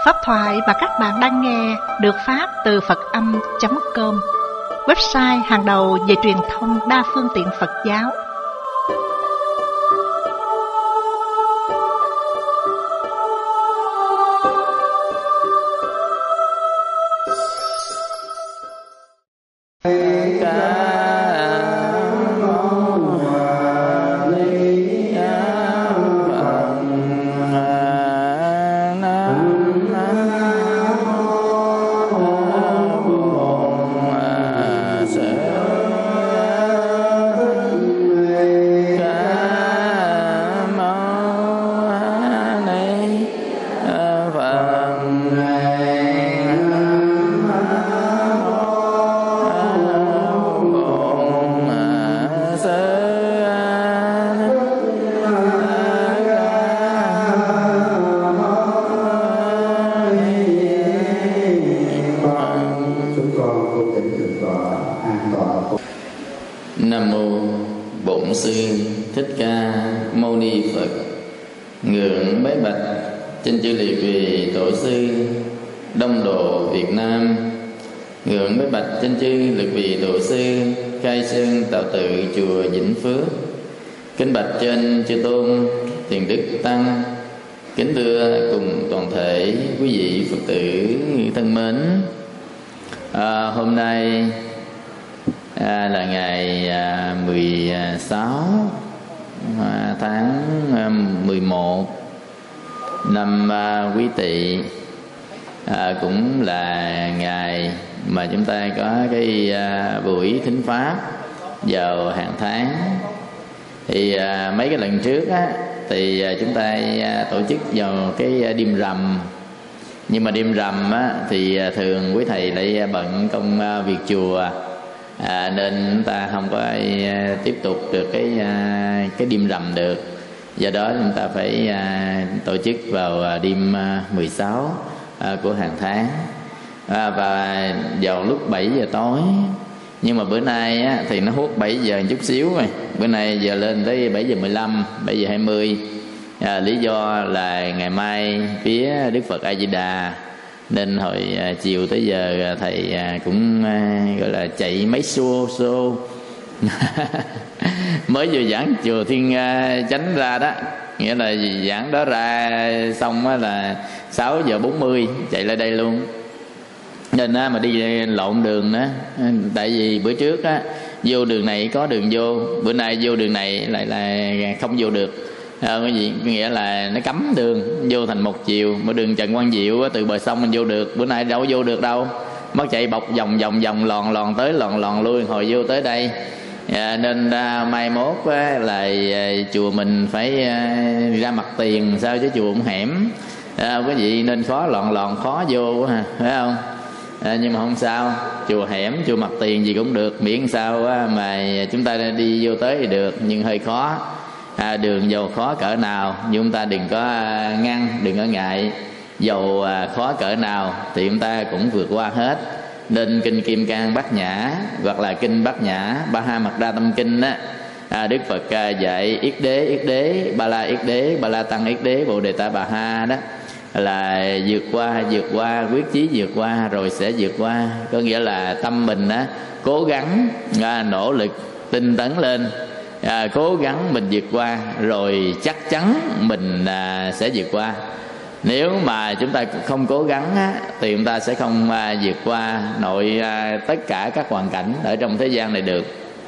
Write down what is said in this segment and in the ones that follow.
Pháp thoại mà các bạn đang nghe được phát từ Phật-âm.com, website hàng đầu về truyền thông đa phương tiện Phật giáo. Nam mô Bổn Sư Thích Ca Mâu Ni Phật. Ngưỡng bái bạch trên chư liệt vị tổ sư Đông Độ Việt Nam. Ngưỡng bái bạch trên chư liệt vị tổ sư khai sơn tạo tự chùa Vĩnh Phước. Kính bạch trên chư tôn thiền đức tăng. Kính thưa cùng toàn thể quý vị Phật tử thân mến. Hôm nay là ngày 16 tháng 11 năm Quý Tỵ, cũng là ngày mà chúng ta có cái buổi thính pháp vào hàng tháng. Thì mấy cái lần trước á, thì chúng ta tổ chức vào cái đêm rằm. Nhưng mà đêm rằm á, thì thường quý thầy lại bận công việc chùa, nên chúng ta không có tiếp tục được cái đêm rằm được. Do đó chúng ta phải tổ chức vào đêm 16 của hàng tháng, và vào lúc 7 giờ tối. Nhưng mà bữa nay á, thì nó hút 7 giờ chút xíu rồi. Bữa nay giờ lên tới 7 giờ 15, 7 giờ 20. Lý do là ngày mai phía Đức Phật A Di Đà, nên hồi chiều tới giờ thầy cũng gọi là chạy mấy xô mới vừa giảng chùa Thiên Chánh ra đó, nghĩa là giảng đó ra xong là 6 giờ 40 chạy lại đây luôn. Nên mà đi lộn đường đó, tại vì bữa trước á, vô đường này có đường vô, bữa nay vô đường này lại là không vô được. Cái gì nghĩa là nó cấm đường vô thành một chiều. Mà đường Trần Quang Diệu từ bờ sông mình vô được, bữa nay đâu vô được đâu, mất chạy bọc vòng lòn tới lòn lui hồi vô tới đây. Nên mai mốt là chùa mình phải ra mặt tiền sao, chứ chùa cũng hẻm, cái gì nên khó lòn khó vô quá, phải không? Nhưng mà không sao, chùa hẻm chùa mặt tiền gì cũng được, miễn sao mà chúng ta đi vô tới thì được. Nhưng hơi khó, đường dầu khó cỡ nào nhưng chúng ta đừng có ngăn, đừng có ngại. Dầu khó cỡ nào thì chúng ta cũng vượt qua hết. Nên kinh Kim Cang Bát Nhã hoặc là kinh Bát Nhã Ba Ha Mật Đa Tâm Kinh á, Đức Phật dạy yết đế, ba la tăng yết đế, Bồ Đề Ta Bà Ha đó, là vượt qua, quyết chí vượt qua rồi sẽ vượt qua. Có nghĩa là tâm mình á, cố gắng nỗ lực tinh tấn lên, cố gắng mình vượt qua rồi chắc chắn mình sẽ vượt qua. Nếu mà chúng ta không cố gắng á, thì chúng ta sẽ không vượt qua nội tất cả các hoàn cảnh ở trong thế gian này được.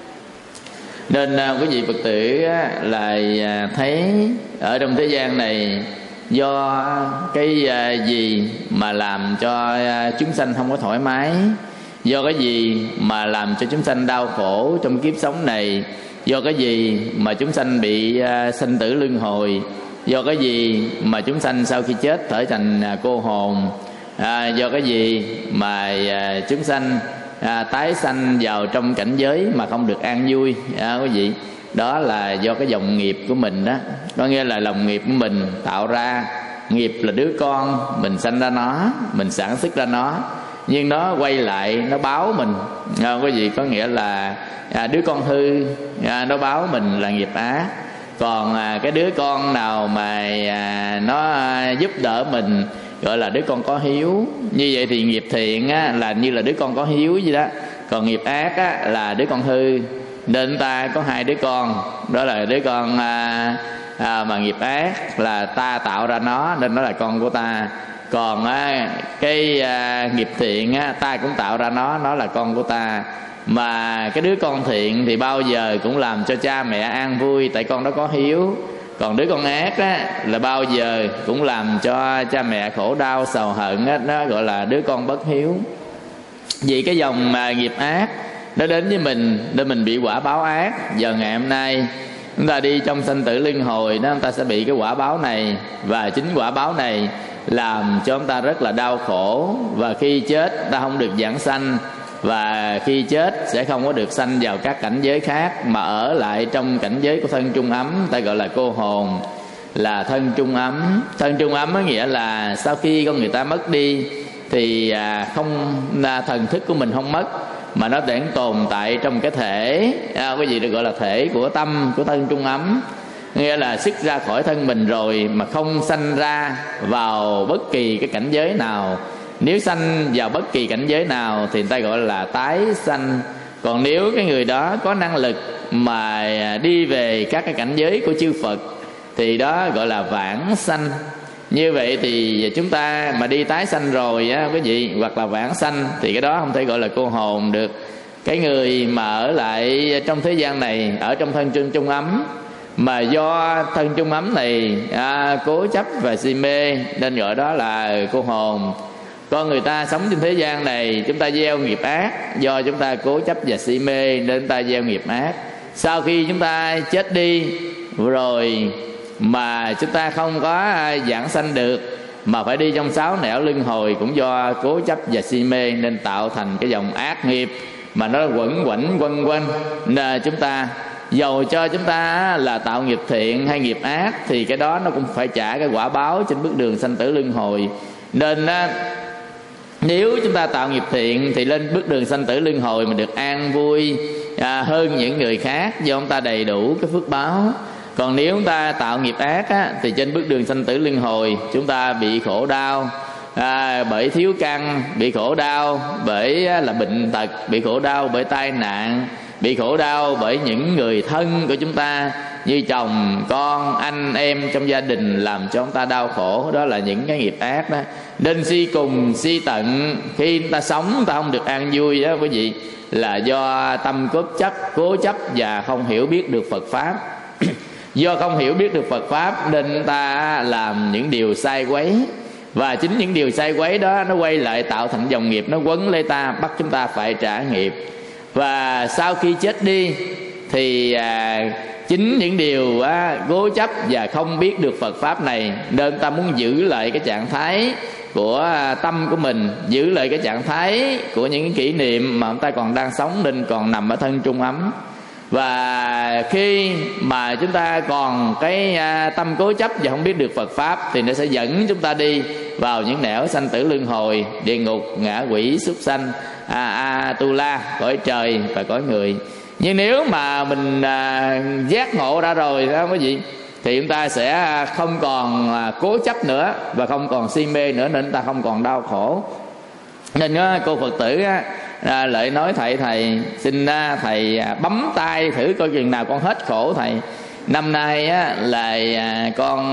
Nên quý vị Phật tử là thấy ở trong thế gian này, do cái gì mà làm cho chúng sanh không có thoải mái, do cái gì mà làm cho chúng sanh đau khổ trong kiếp sống này, do cái gì mà chúng sanh bị sanh tử luân hồi, do cái gì mà chúng sanh sau khi chết trở thành cô hồn, do cái gì mà chúng sanh tái sanh vào trong cảnh giới mà không được an vui, quý vị. Đó là do cái dòng nghiệp của mình đó. Có nghĩa là lòng nghiệp của mình tạo ra. Nghiệp là đứa con, mình sanh ra nó, mình sản xuất ra nó, nhưng nó quay lại nó báo mình, quý vị. Có nghĩa là đứa con hư nó báo mình là nghiệp ác. Còn cái đứa con nào mà nó giúp đỡ mình, gọi là đứa con có hiếu. Như vậy thì nghiệp thiện á, là như là đứa con có hiếu vậy đó, còn nghiệp ác á, là đứa con hư. Nên ta có hai đứa con, đó là đứa con mà nghiệp ác là ta tạo ra nó, nên nó là con của ta. Còn cái nghiệp thiện á, ta cũng tạo ra nó là con của ta. Mà cái đứa con thiện thì bao giờ cũng làm cho cha mẹ an vui, tại con đó có hiếu. Còn đứa con ác á, là bao giờ cũng làm cho cha mẹ khổ đau sầu hận á, nó gọi là đứa con bất hiếu. Vì cái dòng nghiệp ác nó đến với mình để mình bị quả báo ác. Giờ ngày hôm nay chúng ta đi trong sanh tử luân hồi đó, chúng ta sẽ bị cái quả báo này. Và chính quả báo này làm cho chúng ta rất là đau khổ. Và khi chết ta không được vãng sanh, và khi chết sẽ không có được sanh vào các cảnh giới khác, mà ở lại trong cảnh giới của thân trung ấm. Ta gọi là cô hồn, là thân trung ấm. Thân trung ấm có nghĩa là sau khi con người ta mất đi thì không thần thức của mình không mất, mà nó vẫn tồn tại trong cái thể, cái gì được gọi là thể của tâm, của thân trung ấm. Nghĩa là xuất ra khỏi thân mình rồi mà không sanh ra vào bất kỳ cái cảnh giới nào. Nếu sanh vào bất kỳ cảnh giới nào thì người ta gọi là tái sanh. Còn nếu cái người đó có năng lực mà đi về các cái cảnh giới của chư Phật thì đó gọi là vãng sanh. Như vậy thì chúng ta mà đi tái sanh rồi á quý vị, hoặc là vãng sanh, thì cái đó không thể gọi là cô hồn được. Cái người mà ở lại trong thế gian này, ở trong thân trung ấm, mà do thân trung ấm này cố chấp và si mê, nên gọi đó là cô hồn. Con người ta sống trên thế gian này, chúng ta gieo nghiệp ác, do chúng ta cố chấp và si mê nên chúng ta gieo nghiệp ác. Sau khi chúng ta chết đi rồi mà chúng ta không có vãng sanh được, mà phải đi trong 6 nẻo luân hồi, cũng do cố chấp và si mê nên tạo thành cái dòng ác nghiệp mà nó quẩn quẩn quanh quanh. Nên chúng ta dầu cho chúng ta là tạo nghiệp thiện hay nghiệp ác thì cái đó nó cũng phải trả cái quả báo trên bước đường sanh tử luân hồi. Nên nếu chúng ta tạo nghiệp thiện thì lên bước đường sanh tử luân hồi mà được an vui hơn những người khác, do chúng ta đầy đủ cái phước báo. Còn nếu chúng ta tạo nghiệp ác á, thì trên bước đường sanh tử luân hồi chúng ta bị khổ đau bởi thiếu căn, bị khổ đau bởi là bệnh tật, bị khổ đau bởi tai nạn, bị khổ đau bởi những người thân của chúng ta như chồng, con, anh em trong gia đình làm cho chúng ta đau khổ. Đó là những cái nghiệp ác đó. Nên si cùng, si tận, khi chúng ta sống chúng ta không được an vui đó quý vị, là do tâm cố chấp và không hiểu biết được Phật Pháp. Do không hiểu biết được Phật Pháp nên chúng ta làm những điều sai quấy. Và chính những điều sai quấy đó nó quay lại tạo thành dòng nghiệp, nó quấn lấy ta, bắt chúng ta phải trả nghiệp. Và sau khi chết đi thì chính những điều cố chấp và không biết được Phật Pháp này, nên ta muốn giữ lại cái trạng thái của tâm của mình, giữ lại cái trạng thái của những kỷ niệm mà chúng ta còn đang sống, nên còn nằm ở thân trung ấm. Và khi mà chúng ta còn cái tâm cố chấp và không biết được Phật Pháp thì nó sẽ dẫn chúng ta đi vào những nẻo sanh tử luân hồi, địa ngục, ngạ quỷ, súc sanh, tu la, cõi trời và cõi người. Nhưng nếu mà mình giác ngộ ra rồi đó quý vị, thì chúng ta sẽ không còn cố chấp nữa và không còn si mê nữa, nên chúng ta không còn đau khổ. Nên cô Phật tử lại nói thầy xin thầy bấm tay thử coi chừng nào con hết khổ thầy. Năm nay là con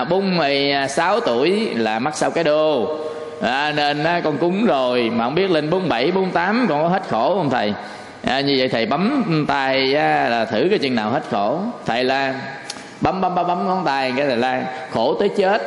46 tuổi là mắc sau cái đô, nên con cúng rồi mà không biết lên 47, 48 con có hết khổ không thầy? Như vậy thầy bấm tay là thử cái chừng nào hết khổ. Thầy là bấm ngón tay cái thầy là khổ tới chết.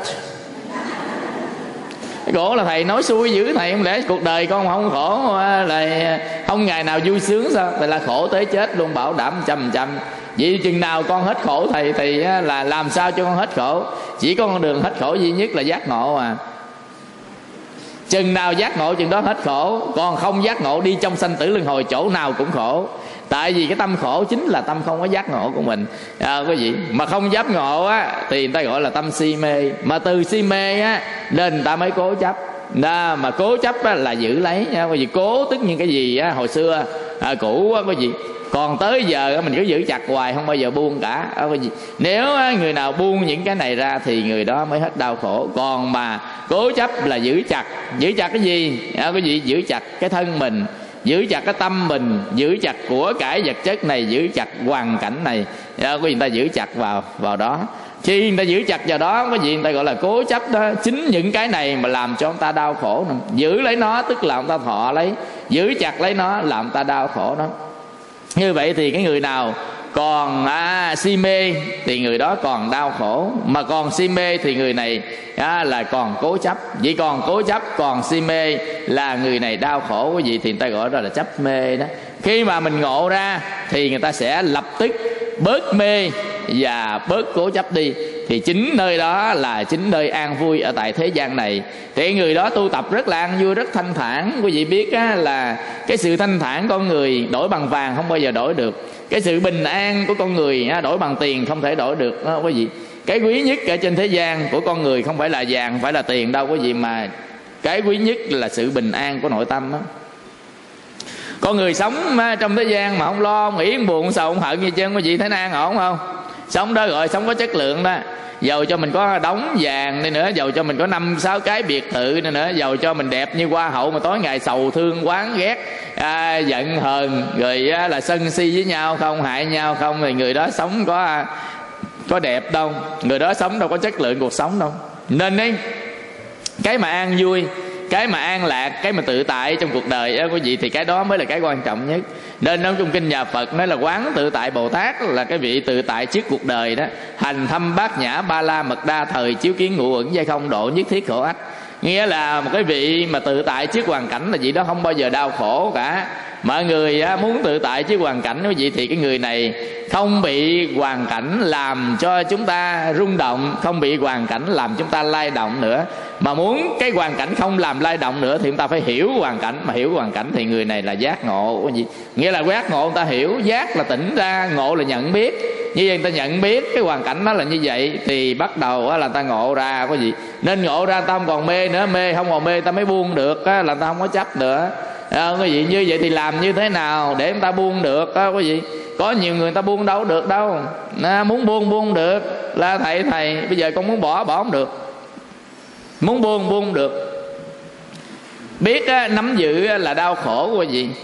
Khổ là thầy nói xui dữ thầy, không lẽ cuộc đời con không khổ là không ngày nào vui sướng sao? Thầy là khổ tới chết luôn, bảo đảm 100%. Vậy chừng nào con hết khổ thầy là làm sao cho con hết khổ? Chỉ có con đường hết khổ duy nhất là giác ngộ à. Chừng nào giác ngộ chừng đó hết khổ. Còn không giác ngộ đi trong sanh tử luân hồi chỗ nào cũng khổ. Tại vì cái tâm khổ chính là tâm không có giác ngộ của mình. Quý vị, mà không giác ngộ thì người ta gọi là tâm si mê. Mà từ si mê nên người ta mới cố chấp. Mà cố chấp là giữ lấy. Quý vị, cố tức những cái gì hồi xưa cũ á, quý vị. Còn tới giờ mình cứ giữ chặt hoài, không bao giờ buông cả. Quý vị, nếu người nào buông những cái này ra thì người đó mới hết đau khổ. Còn mà cố chấp là giữ chặt cái gì? Quý vị, giữ chặt cái thân mình, giữ chặt cái tâm mình, giữ chặt của cải vật chất này, giữ chặt hoàn cảnh này. Quý vị, người ta giữ chặt vào đó. Khi người ta giữ chặt vào đó, cái gì người ta gọi là cố chấp đó. Chính những cái này mà làm cho người ta đau khổ. Giữ lấy nó tức là người ta thọ lấy, giữ chặt lấy nó làm người ta đau khổ đó. Như vậy thì cái người nào còn si mê thì người đó còn đau khổ. Mà còn si mê thì người này là còn cố chấp. Chỉ còn cố chấp, còn si mê là người này đau khổ. Cái gì thì người ta gọi đó là chấp mê đó. Khi mà mình ngộ ra thì người ta sẽ lập tức bớt mê và bớt cố chấp đi. Thì chính nơi đó là chính nơi an vui ở tại thế gian này. Thì người đó tu tập rất là an vui, rất thanh thản. Quý vị biết là cái sự thanh thản con người đổi bằng vàng không bao giờ đổi được. Cái sự bình an của con người đổi bằng tiền không thể đổi được đó, quý vị. Cái quý nhất ở trên thế gian của con người không phải là vàng, không phải là tiền đâu quý vị, mà cái quý nhất là sự bình an của nội tâm đó. Con người sống trong thế gian mà không lo, không nghĩ, không buồn, không sầu, không hận gì trơn, quý vị thấy nó an ổn không? Sống đó gọi sống có chất lượng đó. Dầu cho mình có đống vàng đi nữa, dầu cho mình có 5-6 cái biệt thự đi nữa, dầu cho mình đẹp như hoa hậu mà tối ngày sầu thương oán ghét, giận hờn, rồi là sân si với nhau không, hại nhau không, thì người đó sống có đẹp đâu, người đó sống đâu có chất lượng cuộc sống đâu. Nên đấy, cái mà an vui, cái mà an lạc, cái mà tự tại trong cuộc đời quý vị, thì cái đó mới là cái quan trọng nhất. Nên trong kinh nhà Phật nói là quán tự tại Bồ Tát là cái vị tự tại trước cuộc đời đó. Hành thâm bát nhã ba la mật đa, thời chiếu kiến ngụ ẩn giai không, độ nhất thiết khổ ách. Nghĩa là một cái vị mà tự tại trước hoàn cảnh là vị đó không bao giờ đau khổ cả. Mọi người muốn tự tại trước hoàn cảnh quý vị, thì cái người này không bị hoàn cảnh làm cho chúng ta rung động, không bị hoàn cảnh làm chúng ta lay động nữa. Mà muốn cái hoàn cảnh không làm lay động nữa thì chúng ta phải hiểu hoàn cảnh. Mà hiểu hoàn cảnh thì người này là giác ngộ quý vị. Nghĩa là giác ngộ người ta hiểu, giác là tỉnh ra, ngộ là nhận biết. Như vậy người ta nhận biết cái hoàn cảnh đó là như vậy thì bắt đầu là người ta ngộ ra quý vị. Nên ngộ ra ta không còn mê nữa, mê không còn mê ta mới buông được là người ta không có chấp nữa. Quý vị, như vậy thì làm như thế nào để người ta buông được quý vị? Có nhiều người ta buông đâu được đâu. Muốn buông được là thầy bây giờ con muốn bỏ không được, muốn buông được. Biết nắm giữ là đau khổ quý vị,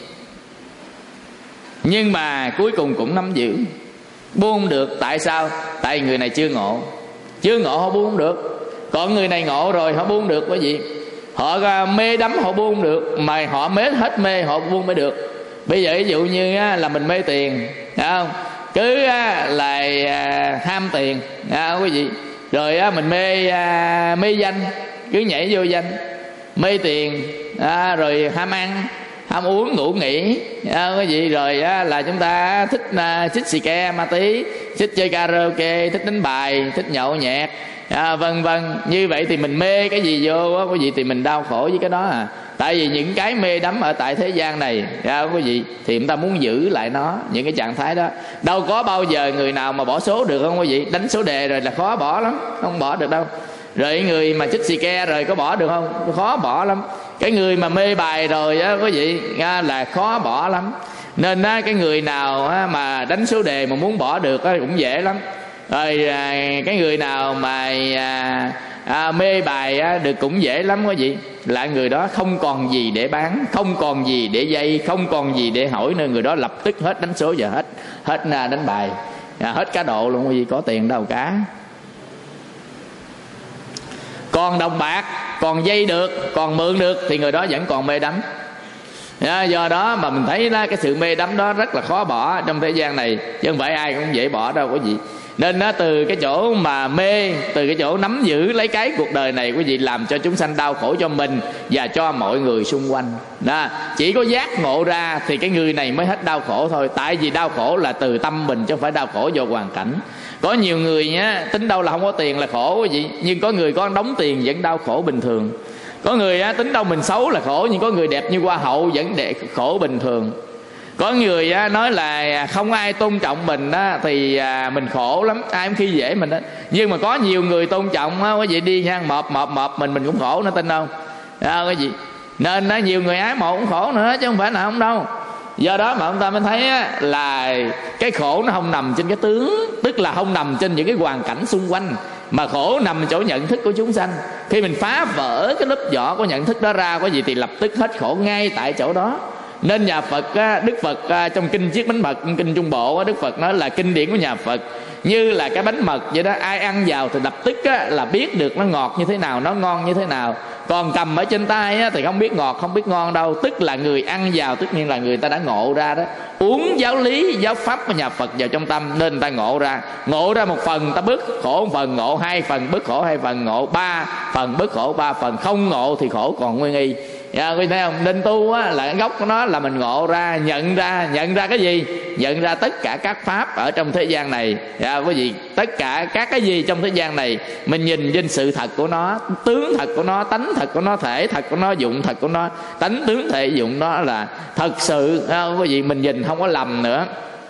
nhưng mà cuối cùng cũng nắm giữ. Buông được tại sao? Tại người này chưa ngộ họ buông được. Còn người này ngộ rồi họ buông được quý vị. Họ mê đắm họ buông được, mà họ hết mê họ buông mới được. Bây giờ ví dụ như là mình mê tiền, phải không? Cứ là ham tiền quý vị. Rồi mình mê danh, cứ nhảy vô danh. Mê tiền rồi ham ăn, ham uống, ngủ nghỉ quý vị. Rồi là chúng ta thích xì ke ma tí, thích chơi karaoke, thích đánh bài, thích nhậu nhẹt, vân vân. Như vậy thì mình mê cái gì vô quý vị thì mình đau khổ với cái đó Tại vì những cái mê đắm ở tại thế gian này quý vị, thì chúng ta muốn giữ lại nó, những cái trạng thái đó. Đâu có bao giờ người nào mà bỏ số được không quý vị? Đánh số đề rồi là khó bỏ lắm, không bỏ được đâu. Rồi người mà chích xì ke rồi có bỏ được không? Khó bỏ lắm. Cái người mà mê bài rồi quý vị là khó bỏ lắm. Nên cái người nào mà đánh số đề mà muốn bỏ được cũng dễ lắm. Rồi cái người nào mà mê bài được cũng dễ lắm quý vị. Là người đó không còn gì để bán, không còn gì để dây, không còn gì để hỏi, nên người đó lập tức hết đánh số, giờ hết đánh bài, hết cá độ luôn quý vị. Có tiền đâu cả. Còn đồng bạc, còn dây được, còn mượn được thì người đó vẫn còn mê đắm. Do đó mà mình thấy cái sự mê đắm đó rất là khó bỏ trong thế gian này, chứ không phải ai cũng dễ bỏ đâu quý vị. Nên từ cái chỗ mà mê, từ cái chỗ nắm giữ lấy cái cuộc đời này quý vị, làm cho chúng sanh đau khổ cho mình và cho mọi người xung quanh. Chỉ có giác ngộ ra thì cái người này mới hết đau khổ thôi. Tại vì đau khổ là từ tâm mình chứ không phải đau khổ do hoàn cảnh. Có nhiều người nhá, tính đâu là không có tiền là khổ quý vị, nhưng có người có đóng tiền vẫn đau khổ bình thường. Có người tính đâu mình xấu là khổ, nhưng có người đẹp như hoa hậu vẫn khổ bình thường. Có người nói là không ai tôn trọng mình thì mình khổ lắm, ai cũng khi dễ mình đó. Nhưng mà có nhiều người tôn trọng quý vị, đi nha, mọp mình cũng khổ nữa, tin không? Quý vị. Nên nhiều người ái mộ cũng khổ nữa chứ không phải là không đâu. Do đó mà ông ta mới thấy là cái khổ nó không nằm trên cái tướng, tức là không nằm trên những cái hoàn cảnh xung quanh, mà khổ nằm chỗ nhận thức của chúng sanh. Khi mình phá vỡ cái lớp vỏ của nhận thức đó ra, có gì thì lập tức hết khổ ngay tại chỗ đó. Nên nhà Phật, Đức Phật trong kinh Chiết Bánh Mật, kinh Trung Bộ, Đức Phật nói là kinh điển của nhà Phật như là cái bánh mật vậy đó, ai ăn vào thì lập tức là biết được nó ngọt như thế nào, nó ngon như thế nào. Còn cầm ở trên tay thì không biết ngọt không biết ngon đâu. Tức là người ăn vào tất nhiên là người ta đã ngộ ra đó. Uống giáo lý giáo pháp của nhà Phật vào trong tâm nên người ta ngộ ra một phần ta bớt khổ một phần, ngộ hai phần bớt khổ hai phần, ngộ ba phần bớt khổ ba phần, không ngộ thì khổ còn nguyên y. Quý thấy không? Nên tu là cái gốc của nó là mình ngộ ra, nhận ra cái gì? Nhận ra tất cả các pháp ở trong thế gian này. Quý vị, tất cả các cái gì trong thế gian này mình nhìn trên sự thật của nó, tướng thật của nó, tánh thật của nó, thể thật của nó, dụng thật của nó. Tánh tướng thể dụng đó là thật sự, quý vị, mình nhìn không có lầm nữa.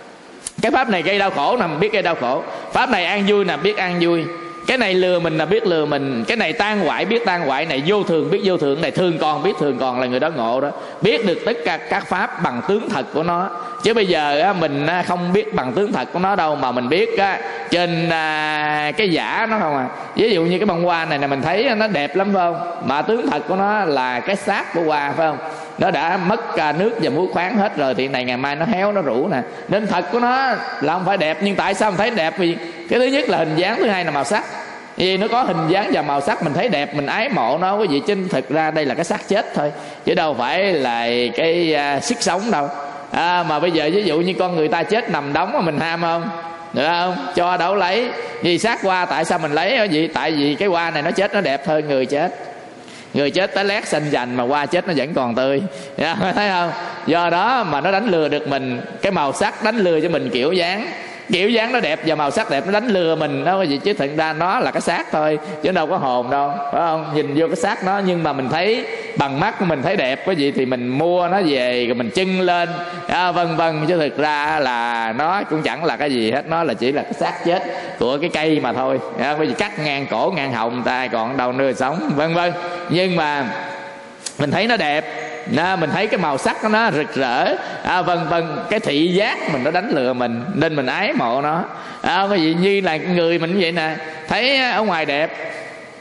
Cái pháp này gây đau khổ nè, biết gây đau khổ. Pháp này an vui nè, biết an vui. Cái này lừa mình là biết lừa mình. Cái này tan hoại biết tan hoại. Này vô thường biết vô thường. Này thương con biết thương con, là người đó ngộ đó. Biết được tất cả các pháp bằng tướng thật của nó. Chứ bây giờ mình không biết bằng tướng thật của nó đâu, mà mình biết trên cái giả nó không à. Ví dụ như cái bông hoa này mình thấy nó đẹp lắm phải không, mà tướng thật của nó là cái xác của hoa phải không. Nó đã mất nước và muối khoáng hết rồi thì này ngày mai nó héo nó rũ nè. Nên thật của nó là không phải đẹp. Nhưng tại sao mình thấy đẹp? Vì cái thứ nhất là hình dáng, thứ hai là màu sắc. Vì nó có hình dáng và màu sắc mình thấy đẹp, mình ái mộ nó, quý vị. Chứ thực ra đây là cái xác chết thôi, chứ đâu phải là cái sức sống đâu. Mà bây giờ ví dụ như con người ta chết nằm đóng mà mình ham không? Được không? Cho đâu lấy. Vì xác hoa tại sao mình lấy vậy? Tại vì cái hoa này nó chết nó đẹp hơn người chết. Người chết tới lét xanh dành mà hoa chết nó vẫn còn tươi. Thấy không? Do đó mà nó đánh lừa được mình. Cái màu sắc đánh lừa cho mình kiểu dáng. Kiểu dáng nó đẹp và màu sắc đẹp nó đánh lừa mình đó, gì chứ thực ra nó là cái xác thôi chứ đâu có hồn đâu, phải không? Nhìn vô cái xác nó nhưng mà mình thấy bằng mắt của mình thấy đẹp cái gì thì mình mua nó về rồi mình trưng lên, vân vân, chứ thực ra là nó cũng chẳng là cái gì hết, nó là chỉ là cái xác chết của cái cây mà thôi. Bởi vì cắt ngang cổ ngang họng người ta còn đâu nơi sống, vân vân. Nhưng mà mình thấy nó đẹp, mình thấy cái màu sắc của nó rực rỡ, vân vân. Cái thị giác mình nó đánh lừa mình nên mình ái mộ nó. Cái gì như là người mình vậy nè, thấy ở ngoài đẹp,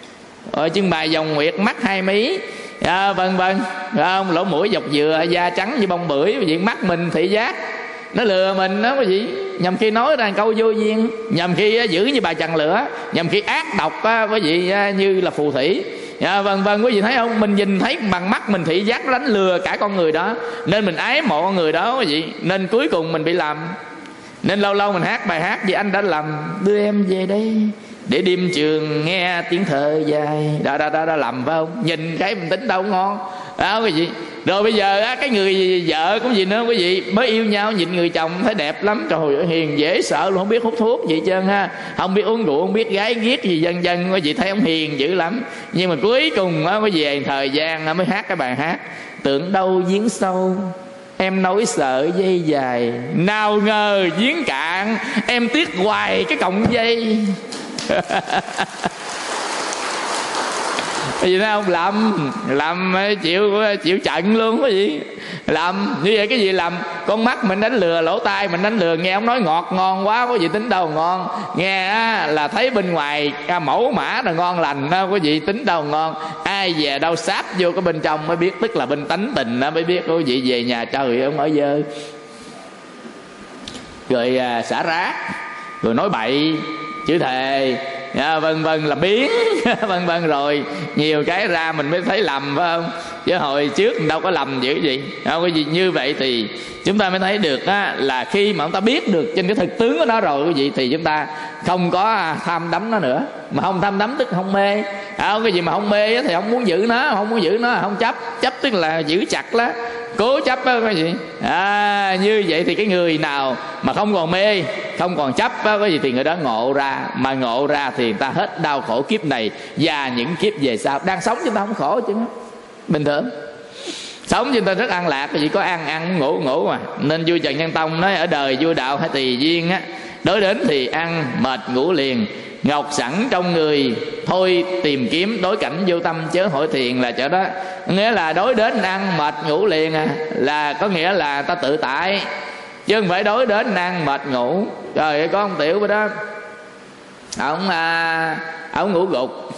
trưng bày vòng nguyệt, mắt hai mí, vân vân, không? Lỗ mũi dọc dừa, da trắng như bông bưởi, cái gì mắt mình thị giác nó lừa mình đó, cái gì nhầm khi nói ra câu vô duyên, nhầm khi giữ như bà chằn lửa, nhầm khi ác độc cái gì như là phù thủy. Vân vân, quý vị thấy không? Mình nhìn thấy bằng mắt mình thị giác nó đánh lừa cả con người đó, nên mình ái mộ con người đó, quý vị. Nên cuối cùng mình bị lầm. Nên lâu lâu mình hát bài hát gì anh đã lầm, đưa em về đây để đêm trường nghe tiếng thở dài, đó lầm phải không? Nhìn cái mình tính đâu ngon đó, quý vị. Rồi bây giờ cái người vợ cũng gì nữa, quý vị, mới yêu nhau nhìn người chồng thấy đẹp lắm, trời ơi hiền dễ sợ luôn, không biết hút thuốc gì trơn ha, không biết uống rượu, không biết gái ghiết gì vân vân, quý vị thấy ông hiền dữ lắm. Nhưng mà cuối cùng mới về thời gian mới hát cái bài hát tưởng đâu giếng sâu em nói sợ dây dài, nào ngờ giếng cạn em tiếc hoài cái cọng dây. Cái gì đó không? Làm chịu trận luôn, cái gì làm như vậy? Cái gì làm? Con mắt mình đánh lừa, lỗ tai mình đánh lừa, nghe ông nói ngọt ngon quá, có gì tính đâu ngon, nghe là thấy bên ngoài mẫu mã là ngon lành đó, có gì tính đâu ngon. Ai về đâu sáp vô cái bên trong mới biết, tức là bên tánh tình đó mới biết. Có gì về nhà trời ông ở dơ, rồi xả rác, rồi nói bậy, chữ thề, vân vân, là biến vân vân. Rồi nhiều cái ra mình mới thấy lầm, phải không? Chứ hồi trước mình đâu có lầm dữ gì. Cái gì như vậy thì chúng ta mới thấy được là khi mà chúng ta biết được trên cái thực tướng của nó rồi, cái gì thì chúng ta không có tham đắm nó nữa. Mà không tham đắm tức không mê. Cái gì mà không mê thì không muốn giữ nó, không muốn giữ nó, không chấp. Chấp tức là giữ chặt đó, cố chấp đó, cái gì. Như vậy thì cái người nào mà không còn mê, không còn chấp đó, cái gì thì người đó ngộ ra. Mà ngộ ra thì người ta hết đau khổ kiếp này và những kiếp về sau. Đang sống chúng ta không khổ chứ, bình thường. Sống chúng ta rất an lạc, cái gì có ăn ngủ mà. Nên vua Trần Nhân Tông nói ở đời vua đạo hay tùy duyên á, Đói đến thì ăn mệt ngủ liền, ngọc sẵn trong người thôi tìm kiếm, đối cảnh vô tâm chớ hỏi thiền là chỗ đó. Nghĩa là đói đến ăn mệt ngủ liền là có nghĩa là ta tự tại, chứ không phải đói đến ăn mệt ngủ. Trời ơi, có ông Tiểu vậy đó, ông ngủ gục,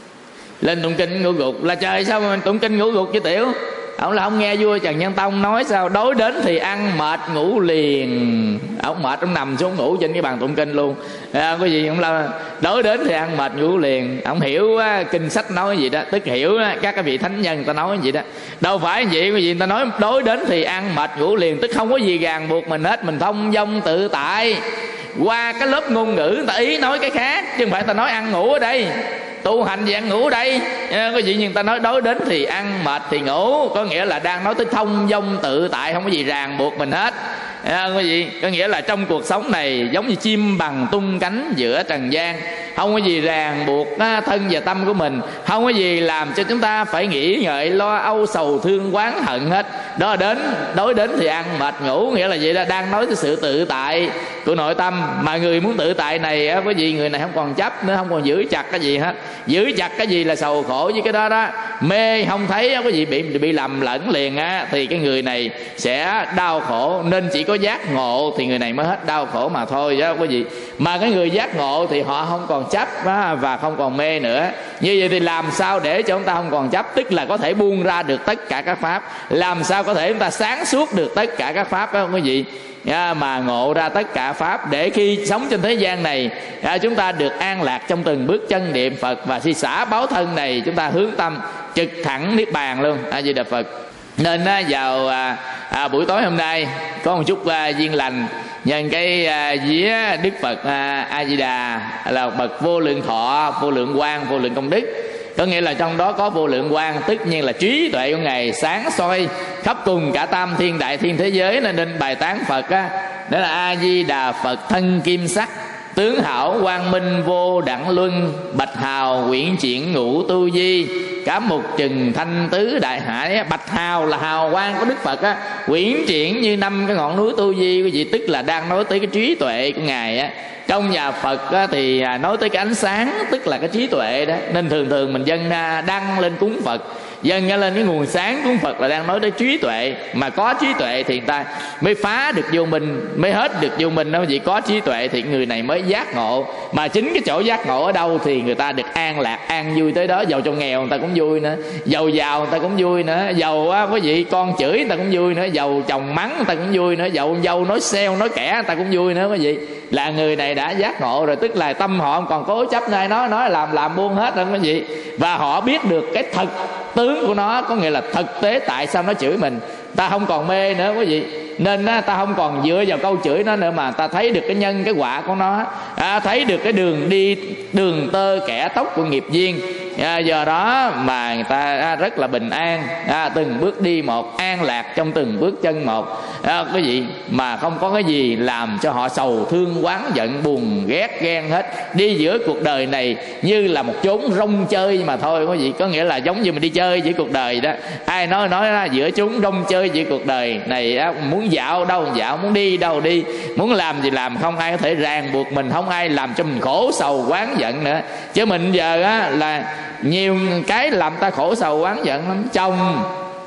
lên tụng kinh ngủ gục. Là trời, sao mà tụng kinh ngủ gục chứ Tiểu? Ông là ông nghe vua Trần Nhân Tông nói sao đói đến thì ăn mệt ngủ liền. Ông mệt ông nằm xuống ngủ trên cái bàn tụng kinh luôn. Có gì ông là đói đến thì ăn mệt ngủ liền. Ông hiểu kinh sách nói gì đó, tức hiểu các cái vị thánh nhân ta nói gì đó. Đâu phải vậy, cái gì người ta nói đói đến thì ăn mệt ngủ liền, tức không có gì ràng buộc mình hết, mình thông dong tự tại. Qua cái lớp ngôn ngữ người ta ý nói cái khác, chứ không phải ta nói ăn ngủ ở đây, tu hành gì ăn ngủ đây. Có gì nhưng ta nói đói đến thì ăn mệt thì ngủ, có nghĩa là đang nói tới thông dong tự tại, không có gì ràng buộc mình hết. Có gì có nghĩa là trong cuộc sống này giống như chim bằng tung cánh giữa trần gian, không có gì ràng buộc thân và tâm của mình, không có gì làm cho chúng ta phải nghĩ ngợi lo âu sầu thương oán hận hết. Đó đến đói đến thì ăn mệt ngủ, nghĩa là vậy đó, đang nói tới sự tự tại của nội tâm. Mà người muốn tự tại này có gì người này không còn chấp nữa, không còn giữ chặt cái gì hết. Giữ chặt cái gì là sầu khổ với cái đó đó, mê không thấy có gì bị lầm lẫn liền thì cái người này sẽ đau khổ. Nên chỉ có giác ngộ thì người này mới hết đau khổ mà thôi, chứ không có gì. Mà cái người giác ngộ thì họ không còn chấp và không còn mê nữa. Như vậy thì làm sao để cho chúng ta không còn chấp, tức là có thể buông ra được tất cả các pháp. Làm sao có thể chúng ta sáng suốt được tất cả các pháp đó, không có gì mà ngộ ra tất cả pháp, để khi sống trên thế gian này chúng ta được an lạc trong từng bước chân niệm Phật, và khi xả báo thân này chúng ta hướng tâm trực thẳng niết bàn luôn. A Di Đà Phật. Nên vào buổi tối hôm nay có một chút duyên lành, nhân cái vía Đức Phật A Di Đà là bậc vô lượng thọ, vô lượng quang, vô lượng công đức. Có nghĩa là trong đó có vô lượng quang, tất nhiên là trí tuệ của Ngài sáng soi khắp cùng cả tam thiên đại thiên thế giới. Nên bài tán Phật đó là A Di Đà Phật thân kim sắc, tướng hảo quang minh vô đẳng luân, bạch hào quyển chuyển ngũ tu di, cả một chừng thanh tứ đại hải. Bạch hào là hào quang của Đức Phật quyển chuyển như 5 cái ngọn núi tu di, quý vị, tức là đang nói tới cái trí tuệ của Ngài Trong nhà Phật thì nói tới cái ánh sáng, tức là cái trí tuệ đó. Nên thường thường mình dâng đăng lên cúng Phật, dâng lên cái nguồn sáng cúng Phật là đang nói tới trí tuệ. Mà có trí tuệ thì người ta mới phá được vô minh, mới hết được vô minh đó. Vì có trí tuệ thì người này mới giác ngộ. Mà chính cái chỗ giác ngộ ở đâu thì người ta được an lạc, an vui tới đó. Giàu trong nghèo người ta cũng vui nữa, giàu giàu người ta cũng vui nữa, giàu quý vị con chửi người ta cũng vui nữa, giàu chồng mắng người ta cũng vui nữa, giàu dâu nói xeo nói kẻ người ta cũng vui nữa. Quý vị, là người này đã giác ngộ rồi, tức là tâm họ không còn cố chấp ai nói làm buông hết rồi quý vị. Và họ biết được cái thật tướng của nó, có nghĩa là thực tế tại sao nó chửi mình. Ta không còn mê nữa quý vị, nên ta không còn dựa vào câu chửi nó nữa, mà ta thấy được cái nhân cái quả của nó, thấy được cái đường đi đường tơ kẻ tóc của nghiệp duyên. Do đó mà người ta rất là bình an, từng bước đi một, an lạc trong từng bước chân một, quý vị, mà không có cái gì làm cho họ sầu thương oán giận buồn ghét ghen hết. Đi giữa cuộc đời này như là một chốn rong chơi mà thôi quý vị, có nghĩa là giống như mình đi chơi giữa cuộc đời đó. Ai nói giữa chốn rong chơi giữa cuộc đời này, muốn dạo đâu dạo, muốn đi đâu đi, muốn làm gì làm, không ai có thể ràng buộc mình, không ai làm cho mình khổ sầu oán giận nữa. Chứ mình giờ là nhiều cái làm ta khổ sầu oán giận lắm. Chồng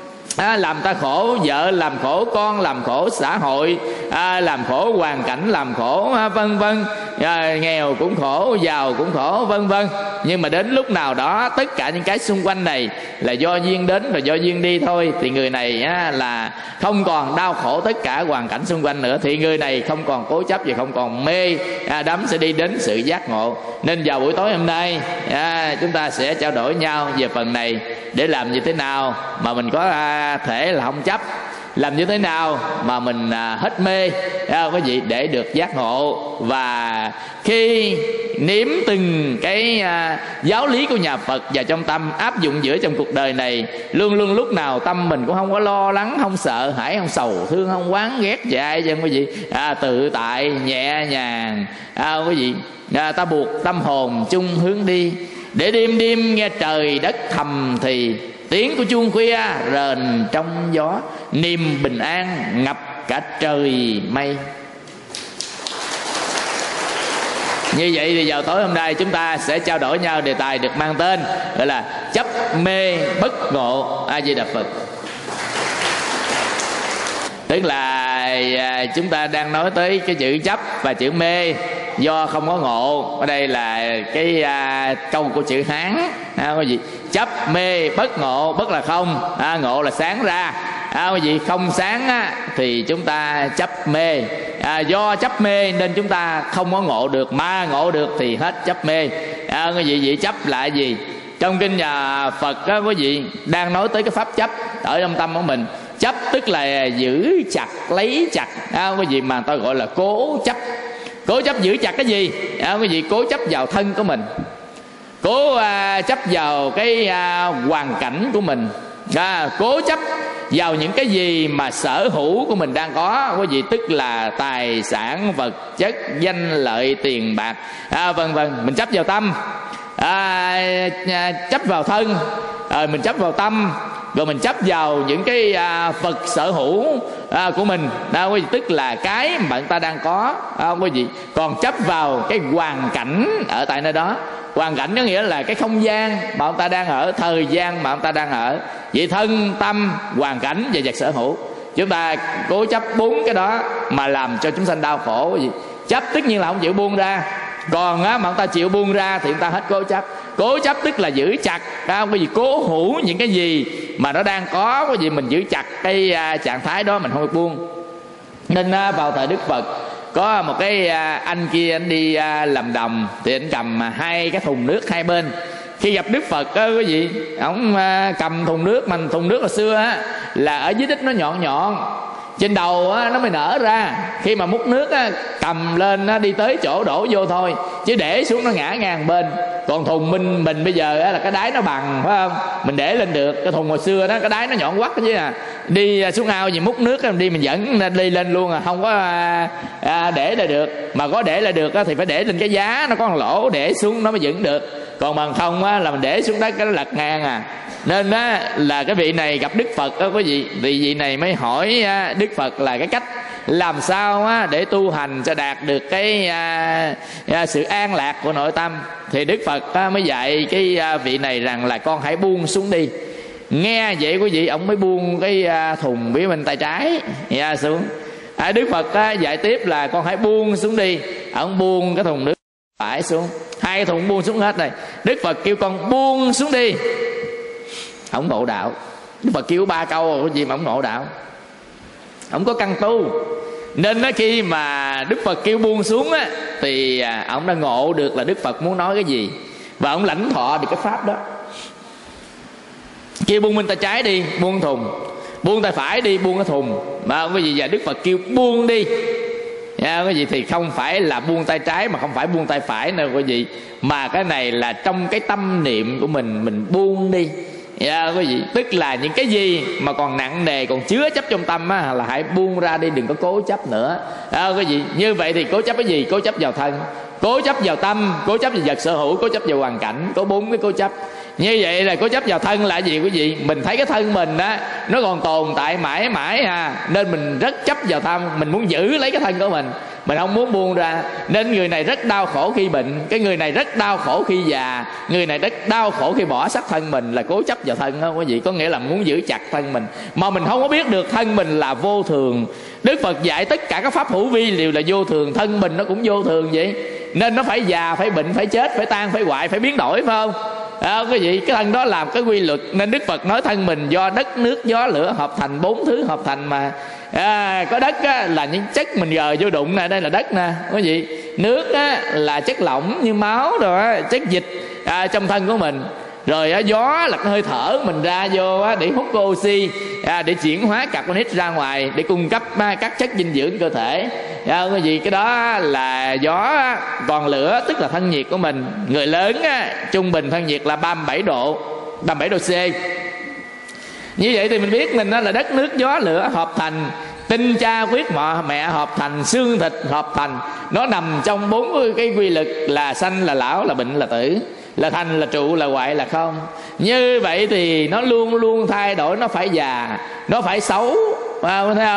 làm ta khổ, vợ làm khổ con, làm khổ xã hội, làm khổ hoàn cảnh, làm khổ vân vân, nghèo cũng khổ, giàu cũng khổ vân vân. Nhưng mà đến lúc nào đó tất cả những cái xung quanh này là do duyên đến và do duyên đi thôi, thì người này là không còn đau khổ tất cả hoàn cảnh xung quanh nữa, thì người này không còn cố chấp và không còn mê đắm, sẽ đi đến sự giác ngộ. Nên vào buổi tối hôm nay chúng ta sẽ trao đổi nhau về phần này, để làm như thế nào mà mình có thể là không chấp, làm như thế nào mà mình hết mê, quý vị, để được giác ngộ. Và khi nếm từng cái giáo lý của nhà Phật vào trong tâm, áp dụng giữa trong cuộc đời này, luôn luôn lúc nào tâm mình cũng không có lo lắng, không sợ hãi, không sầu thương, không oán ghét gì ai chứ quý vị, tự tại nhẹ nhàng, quý vị, ta buộc tâm hồn chung hướng đi, để đêm đêm nghe trời đất thầm thì, tiếng của chuông khuya rền trong gió, niềm bình an ngập cả trời mây. Như vậy thì vào tối hôm nay chúng ta sẽ trao đổi nhau đề tài được mang tên gọi là chấp mê bất ngộ. A Di Đà Phật. Tức là chúng ta đang nói tới cái chữ chấp và chữ mê do không có ngộ. Ở đây là cái câu của chữ Hán, có gì chấp mê bất ngộ. Bất là không, ngộ là sáng ra. Cái gì không sáng thì chúng ta chấp mê. Do chấp mê nên chúng ta không có ngộ được, mà ngộ được thì hết chấp mê. Cái gì vậy? Chấp là gì? Trong kinh nhà Phật quý vị đang nói tới cái pháp chấp ở trong tâm của mình. Chấp tức là giữ chặt, lấy chặt, cái gì mà tôi gọi là cố chấp. Cố chấp giữ chặt cái gì? Cái gì? Cố chấp vào thân của mình, cố chấp vào cái hoàn cảnh của mình, cố chấp vào những cái gì mà sở hữu của mình đang có, cái gì? Tức là tài sản, vật chất, danh lợi, tiền bạc, vân vân. Mình chấp vào tâm, chấp vào thân, mình chấp vào tâm, rồi mình chấp vào những cái vật sở hữu của mình, tức là cái mà người ta đang có, quý vị. Còn chấp vào cái hoàn cảnh ở tại nơi đó. Hoàn cảnh có nghĩa là cái không gian mà ông ta đang ở, thời gian mà ông ta đang ở. Vậy thân, tâm, hoàn cảnh và vật sở hữu, chúng ta cố chấp 4 cái đó mà làm cho chúng sanh đau khổ. Quý vị, chấp tất nhiên là không chịu buông ra. Còn mà ông ta chịu buông ra thì ông ta hết cố chấp. Cố chấp tức là giữ chặt, cái gì? Cố hữu những cái gì mà nó đang có, cái gì? Mình giữ chặt cái trạng thái đó, mình không được buông. Nên vào thời Đức Phật có một cái anh kia, anh đi làm đồng thì anh cầm 2 cái thùng nước hai bên. Khi gặp Đức Phật quý vị, ông cầm thùng nước, mà thùng nước hồi xưa là ở dưới đít nó nhọn nhọn, trên đầu nó mới nở ra. Khi mà múc nước cầm lên đi tới chỗ đổ vô thôi, chứ để xuống nó ngã ngang bên. Còn thùng mình bây giờ là cái đáy nó bằng, phải không? Mình để lên được. Cái thùng hồi xưa đó cái đáy nó nhọn quắt chứ đi xuống ao gì múc nước đi mình dẫn đi lên luôn, không có để lại được. Mà có để lại được thì phải để lên cái giá nó có một lỗ để xuống nó mới dựng được. Còn bằng không là mình để xuống đất cái nó lật ngang Nên là cái vị này gặp Đức Phật đó quý vị, vì vị này mới hỏi Đức Phật là cái cách làm sao để tu hành cho đạt được cái sự an lạc của nội tâm. Thì Đức Phật mới dạy cái vị này rằng là con hãy buông xuống đi. Nghe vậy quý vị, ông mới buông cái thùng phía bên tay trái xuống. Đức Phật dạy tiếp là con hãy buông xuống đi. Ông buông cái thùng nước phải xuống, 2 cái thùng buông xuống hết này. Đức Phật kêu con buông xuống đi, ông ngộ đạo. Đức Phật kêu 3 câu rồi gì mà ông ngộ đạo, ông có căn tu. Nên khi mà Đức Phật kêu buông xuống thì ông đã ngộ được là Đức Phật muốn nói cái gì, và ông lãnh thọ được cái pháp đó. Kêu buông bên tay trái đi, buông thùng. Buông tay phải đi, buông cái thùng. Mà cái gì? Và Đức Phật kêu buông đi. Cái gì? Thì không phải là buông tay trái, mà không phải buông tay phải nữa quý vị, mà cái này là trong cái tâm niệm của mình buông đi. Quý vị, tức là những cái gì mà còn nặng nề, còn chứa chấp trong tâm là hãy buông ra đi, đừng có cố chấp nữa. Quý vị, như vậy thì cố chấp cái gì? Cố chấp vào thân, cố chấp vào tâm, cố chấp vào vật sở hữu, cố chấp vào hoàn cảnh. Có 4 cái cố chấp. Như vậy là cố chấp vào thân là gì quý vị? Mình thấy cái thân mình nó còn tồn tại mãi mãi nên mình rất chấp vào thân, mình muốn giữ lấy cái thân của mình không muốn buông ra. Nên người này rất đau khổ khi bệnh, cái người này rất đau khổ khi già, người này rất đau khổ khi bỏ xác thân mình, là cố chấp vào thân đó quý vị. Có nghĩa là muốn giữ chặt thân mình, mà mình không có biết được thân mình là vô thường. Đức Phật dạy tất cả các pháp hữu vi đều là vô thường, thân mình nó cũng vô thường vậy. Nên nó phải già, phải bệnh, phải chết, phải tan, phải hoại, phải biến đổi, phải không? Quý vị, cái thân đó làm cái quy luật. Nên Đức Phật nói thân mình do đất, nước, gió, lửa hợp thành, 4 thứ hợp thành mà. Có đất là những chất mình gờ vô đụng nè, đây là đất nè quý vị. Nước là chất lỏng như máu rồi, chất dịch trong thân của mình. Rồi gió là cái hơi thở mình ra vô để hút oxy, để chuyển hóa carbonic ra ngoài, để cung cấp các chất dinh dưỡng cơ thể. Cái gì? Cái đó là gió. Còn lửa tức là thân nhiệt của mình. Người lớn trung bình thân nhiệt là 37 độ C. Như vậy thì mình biết mình là đất, nước, gió, lửa hợp thành, tinh cha huyết mẹ hợp thành, xương thịt hợp thành. Nó nằm trong 4 cái quy luật là sanh, là lão, là bệnh, là tử, là thành, là trụ, là hoại, là không. Như vậy thì nó luôn luôn thay đổi. Nó phải già, nó phải xấu, thấy không?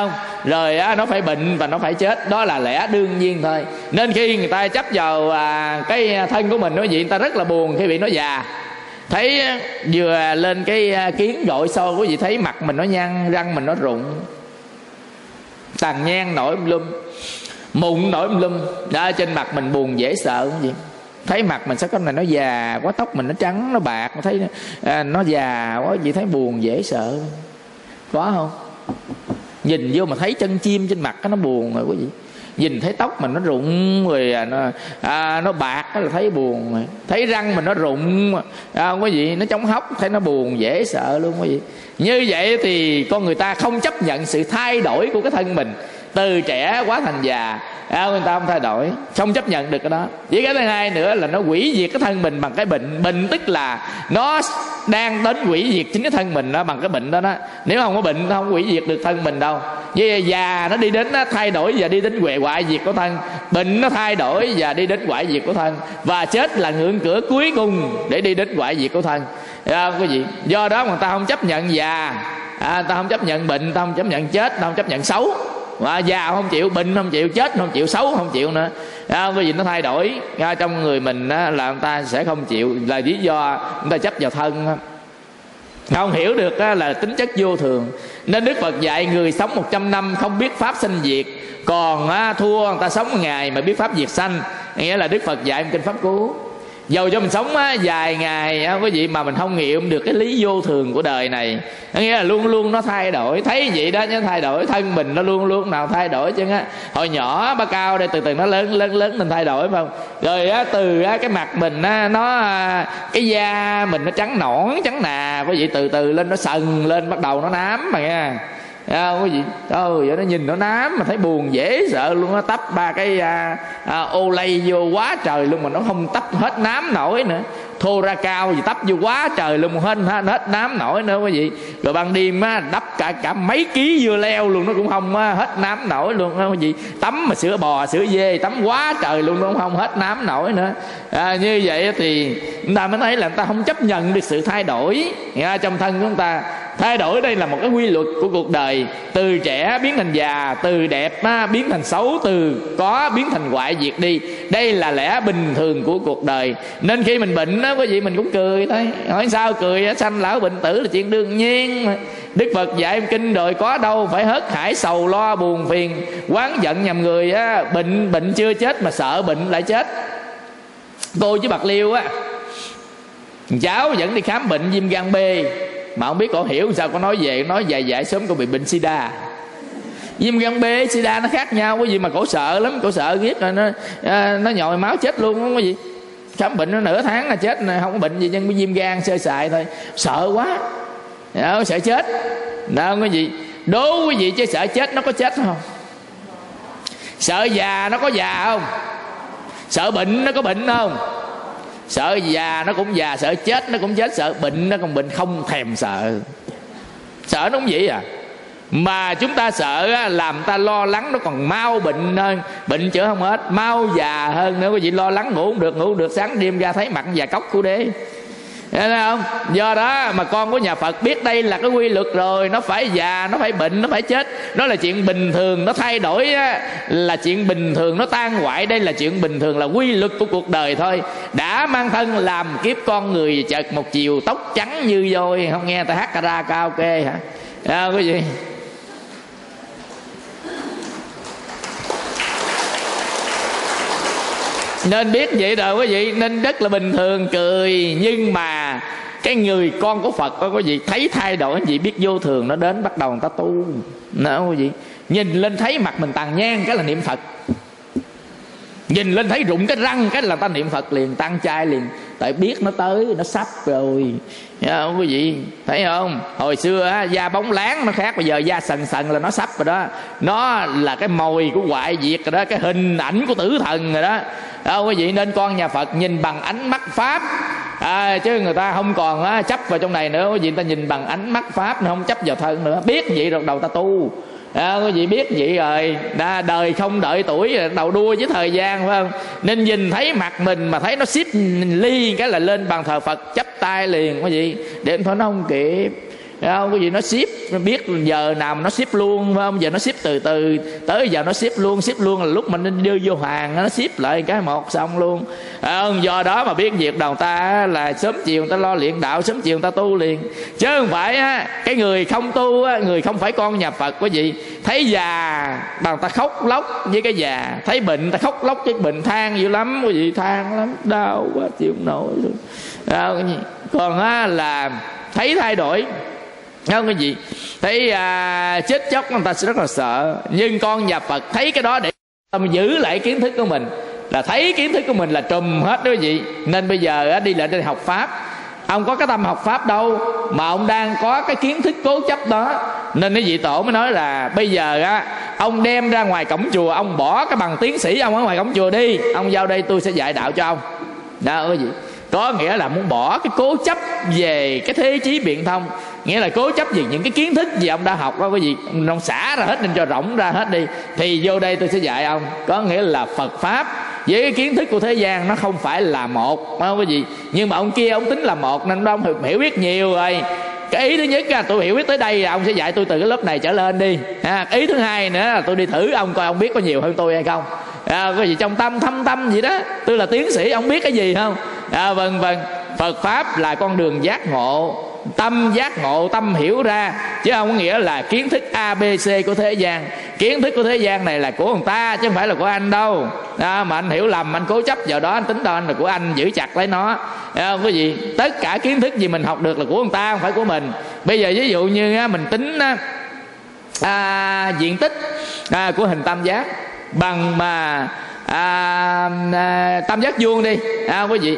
rồi nó phải bệnh và nó phải chết, đó là lẽ đương nhiên thôi. Nên khi người ta chấp vào cái thân của mình, quý vị, người ta rất là buồn khi bị nó già. Thấy vừa lên cái kiến gội sôi, quý vị thấy mặt mình nó nhăn, răng mình nó rụng, tàn nhang nổi lum, mụn nổi lum, đó, trên mặt mình buồn dễ sợ quý vị. Thấy mặt mình sao cái này nó già quá, tóc mình nó trắng nó bạc, thấy nó già quá, chị thấy buồn dễ sợ. Có không? Nhìn vô mà thấy chân chim trên mặt nó buồn rồi quý vị. Nhìn thấy tóc mình nó rụng rồi nó bạc là thấy buồn rồi. Thấy răng mình nó rụng quý vị, nó chống hốc, thấy nó buồn dễ sợ luôn quý vị. Như vậy thì con người ta không chấp nhận sự thay đổi của cái thân mình, từ trẻ quá thành già. Người ta không thay đổi, không chấp nhận được cái đó. Với cái thứ hai nữa là nó hủy diệt cái thân mình bằng cái bệnh. Bệnh tức là nó đang đến hủy diệt chính cái thân mình đó bằng cái bệnh đó đó. Nếu không có bệnh nó không hủy diệt được thân mình đâu. Với già nó đi đến nó thay đổi và đi đến hoại diệt của thân. Bệnh nó thay đổi và đi đến hoại diệt của thân. Và chết là ngưỡng cửa cuối cùng để đi đến hoại diệt của thân. Quý vị, do đó mà ta không chấp nhận già, ta không chấp nhận bệnh, ta không chấp nhận chết, ta không chấp nhận xấu. Già không chịu, bệnh không chịu, chết không chịu, xấu không chịu nữa. Cái gì nó thay đổi trong người mình là người ta sẽ không chịu, là lý do người ta chấp vào thân. Không hiểu được là tính chất vô thường. Nên Đức Phật dạy người sống 100 năm không biết pháp sanh diệt, còn thua người ta sống một ngày mà biết pháp diệt sanh. Nghĩa là Đức Phật dạy một kinh pháp cú. Dầu cho mình sống vài ngày quý vị mà mình không nghiệm được cái lý vô thường của đời này, nghĩa là luôn luôn nó thay đổi. Thấy vậy đó, nó thay đổi. Thân mình nó luôn luôn nào thay đổi chứ á. Hồi nhỏ ba cao đây từ từ nó lớn mình thay đổi phải không? Rồi từ cái mặt mình nó cái da mình nó trắng nõn trắng nà, quý vị, từ từ lên nó sần lên, bắt đầu nó nám mà nghe. Quý vị, vậy nó nhìn nó nám mà thấy buồn dễ sợ luôn. Nó tấp ba cái ô lây vô quá trời luôn mà nó không tấp hết nám nổi nữa. Thô ra cao gì tấp vô quá trời luôn, hết nám nổi nữa quý vị. Rồi ban đêm đắp cả mấy ký dưa leo luôn, nó cũng không hết nám nổi luôn quý vị. Tắm mà sữa bò sữa dê tắm quá trời luôn, nó cũng không hết nám nổi nữa. Như vậy thì người ta mới thấy là người ta không chấp nhận được sự thay đổi trong thân của chúng ta. Thay đổi đây là một cái quy luật của cuộc đời. Từ trẻ biến thành già, từ đẹp biến thành xấu, từ có biến thành hoại diệt đi. Đây là lẽ bình thường của cuộc đời. Nên khi mình bệnh quý vị, mình cũng cười thôi. Hỏi sao cười? Sanh lão bệnh tử là chuyện đương nhiên. Đức Phật dạy kinh rồi, có đâu phải hớt hải sầu lo buồn phiền oán giận nhằm người bệnh chưa chết mà sợ bệnh lại chết. Tôi với Bạc Liêu cháu vẫn đi khám bệnh viêm gan B, mà không biết cổ hiểu sao, có nói dài sớm cổ bị bệnh sida. Viêm gan B sida nó khác nhau cái gì mà cổ sợ lắm, cổ sợ ghét rồi nó nhồi máu chết luôn không có gì. Khám bệnh nó nửa tháng là chết, không có bệnh gì nhưng viêm gan sơ sài thôi, sợ quá, sợ chết. Đâu có gì, đố quý vị chứ sợ chết nó có chết không? Sợ già nó có già không? Sợ bệnh nó có bệnh không? Sợ già nó cũng già, sợ chết nó cũng chết, sợ bệnh nó còn bệnh, không thèm sợ. Sợ nó cũng vậy à. Mà chúng ta sợ làm ta lo lắng, nó còn mau bệnh hơn. Bệnh chữa không hết, mau già hơn nữa quý vị. Lo lắng ngủ không được, sáng đêm ra thấy mặt già cốc của đế. Thấy không? Do đó mà con của nhà Phật biết đây là cái quy luật rồi. Nó phải già, nó phải bệnh, nó phải chết. Nó là chuyện bình thường, nó thay đổi là chuyện bình thường, nó tan hoại đây là chuyện bình thường, là quy luật của cuộc đời thôi. Đã mang thân làm kiếp con người, chợt một chiều tóc trắng như vôi. Không nghe ta hát karaoke hả? Quý vị, nên biết vậy rồi quý vị, nên rất là bình thường cười. Nhưng mà cái người con của Phật đó quý vị, thấy thay đổi gì biết vô thường nó đến, bắt đầu người ta tu đó quý vị. Nhìn lên thấy mặt mình tàn nhang cái là niệm Phật, nhìn lên thấy rụng cái răng cái là ta niệm Phật liền, tăng chay liền. Tại biết nó tới, nó sắp rồi. Quý vị thấy không? Hồi xưa da bóng láng nó khác, bây giờ da sần sần là nó sắp rồi đó. Nó là cái mồi của hoại diệt rồi đó, cái hình ảnh của tử thần rồi đó. Quý vị, nên con nhà Phật nhìn bằng ánh mắt Pháp chứ người ta không còn chấp vào trong này nữa. Quý vị, người ta nhìn bằng ánh mắt Pháp, nó không chấp vào thân nữa. Biết vậy rồi đầu ta tu. Quý vị biết vậy rồi, đời không đợi tuổi, đầu đua với thời gian phải không? Nên nhìn thấy mặt mình mà thấy nó xếp ly cái là lên bàn thờ Phật chấp tay liền quý vị. Để thôi nó không kịp. không? Cái gì nó ship, biết giờ nào mà nó ship luôn, phải không? Giờ nó ship từ từ, tới giờ nó ship luôn là lúc mình đưa vô hàng nó ship lại cái một xong luôn. Do đó mà biết việc đầu ta là sớm chiều người ta lo luyện đạo, sớm chiều người ta tu liền, chứ không phải á, cái người không tu á, người không phải con nhà Phật quý vị, thấy già bằng ta khóc lóc với cái già, thấy bệnh ta khóc lóc với bệnh, than dữ lắm quý vị, than lắm, đau quá chịu không nổi luôn. Còn á là thấy thay đổi, không cái gì thấy chết chóc người ta sẽ rất là sợ, nhưng con nhà Phật thấy cái đó để tâm giữ lại kiến thức của mình, là thấy kiến thức của mình là trùm hết đó quý vị. Nên bây giờ đi lại đây học pháp, ông có cái tâm học pháp đâu mà ông đang có cái kiến thức cố chấp đó. Nên cái vị tổ mới nói là bây giờ ông đem ra ngoài cổng chùa, ông bỏ cái bằng tiến sĩ ông ở ngoài cổng chùa đi, ông vào đây tôi sẽ dạy đạo cho ông. Đó quý vị, có nghĩa là muốn bỏ cái cố chấp về cái thế chí biện thông, nghĩa là cố chấp về những cái kiến thức gì ông đã học đó quý vị, ông xả ra hết, nên cho rỗng ra hết đi, thì vô đây tôi sẽ dạy ông. Có nghĩa là Phật pháp với cái kiến thức của thế gian nó không phải là một, không quý vị. Nhưng mà ông kia ông tính là một, nên ông hiểu biết nhiều rồi. Cái ý thứ nhất là tôi hiểu biết tới đây, ông sẽ dạy tôi từ cái lớp này trở lên đi. Ý thứ hai nữa là tôi đi thử ông coi ông biết có nhiều hơn tôi hay không. Có gì trong tâm thâm tâm gì đó, tôi là tiến sĩ, ông biết cái gì không? Vâng. Phật pháp là con đường giác ngộ, tâm giác ngộ, tâm hiểu ra, chứ không có nghĩa là kiến thức ABC của thế gian. Kiến thức của thế gian này là của người ta chứ không phải là của anh đâu. Mà anh hiểu lầm, anh cố chấp vào đó, anh tính đâu anh là của anh, giữ chặt lấy nó. Cái gì tất cả kiến thức gì mình học được là của người ta, không phải của mình. Bây giờ ví dụ như mình tính diện tích của hình tam giác bằng mà tam giác vuông đi, quý vị,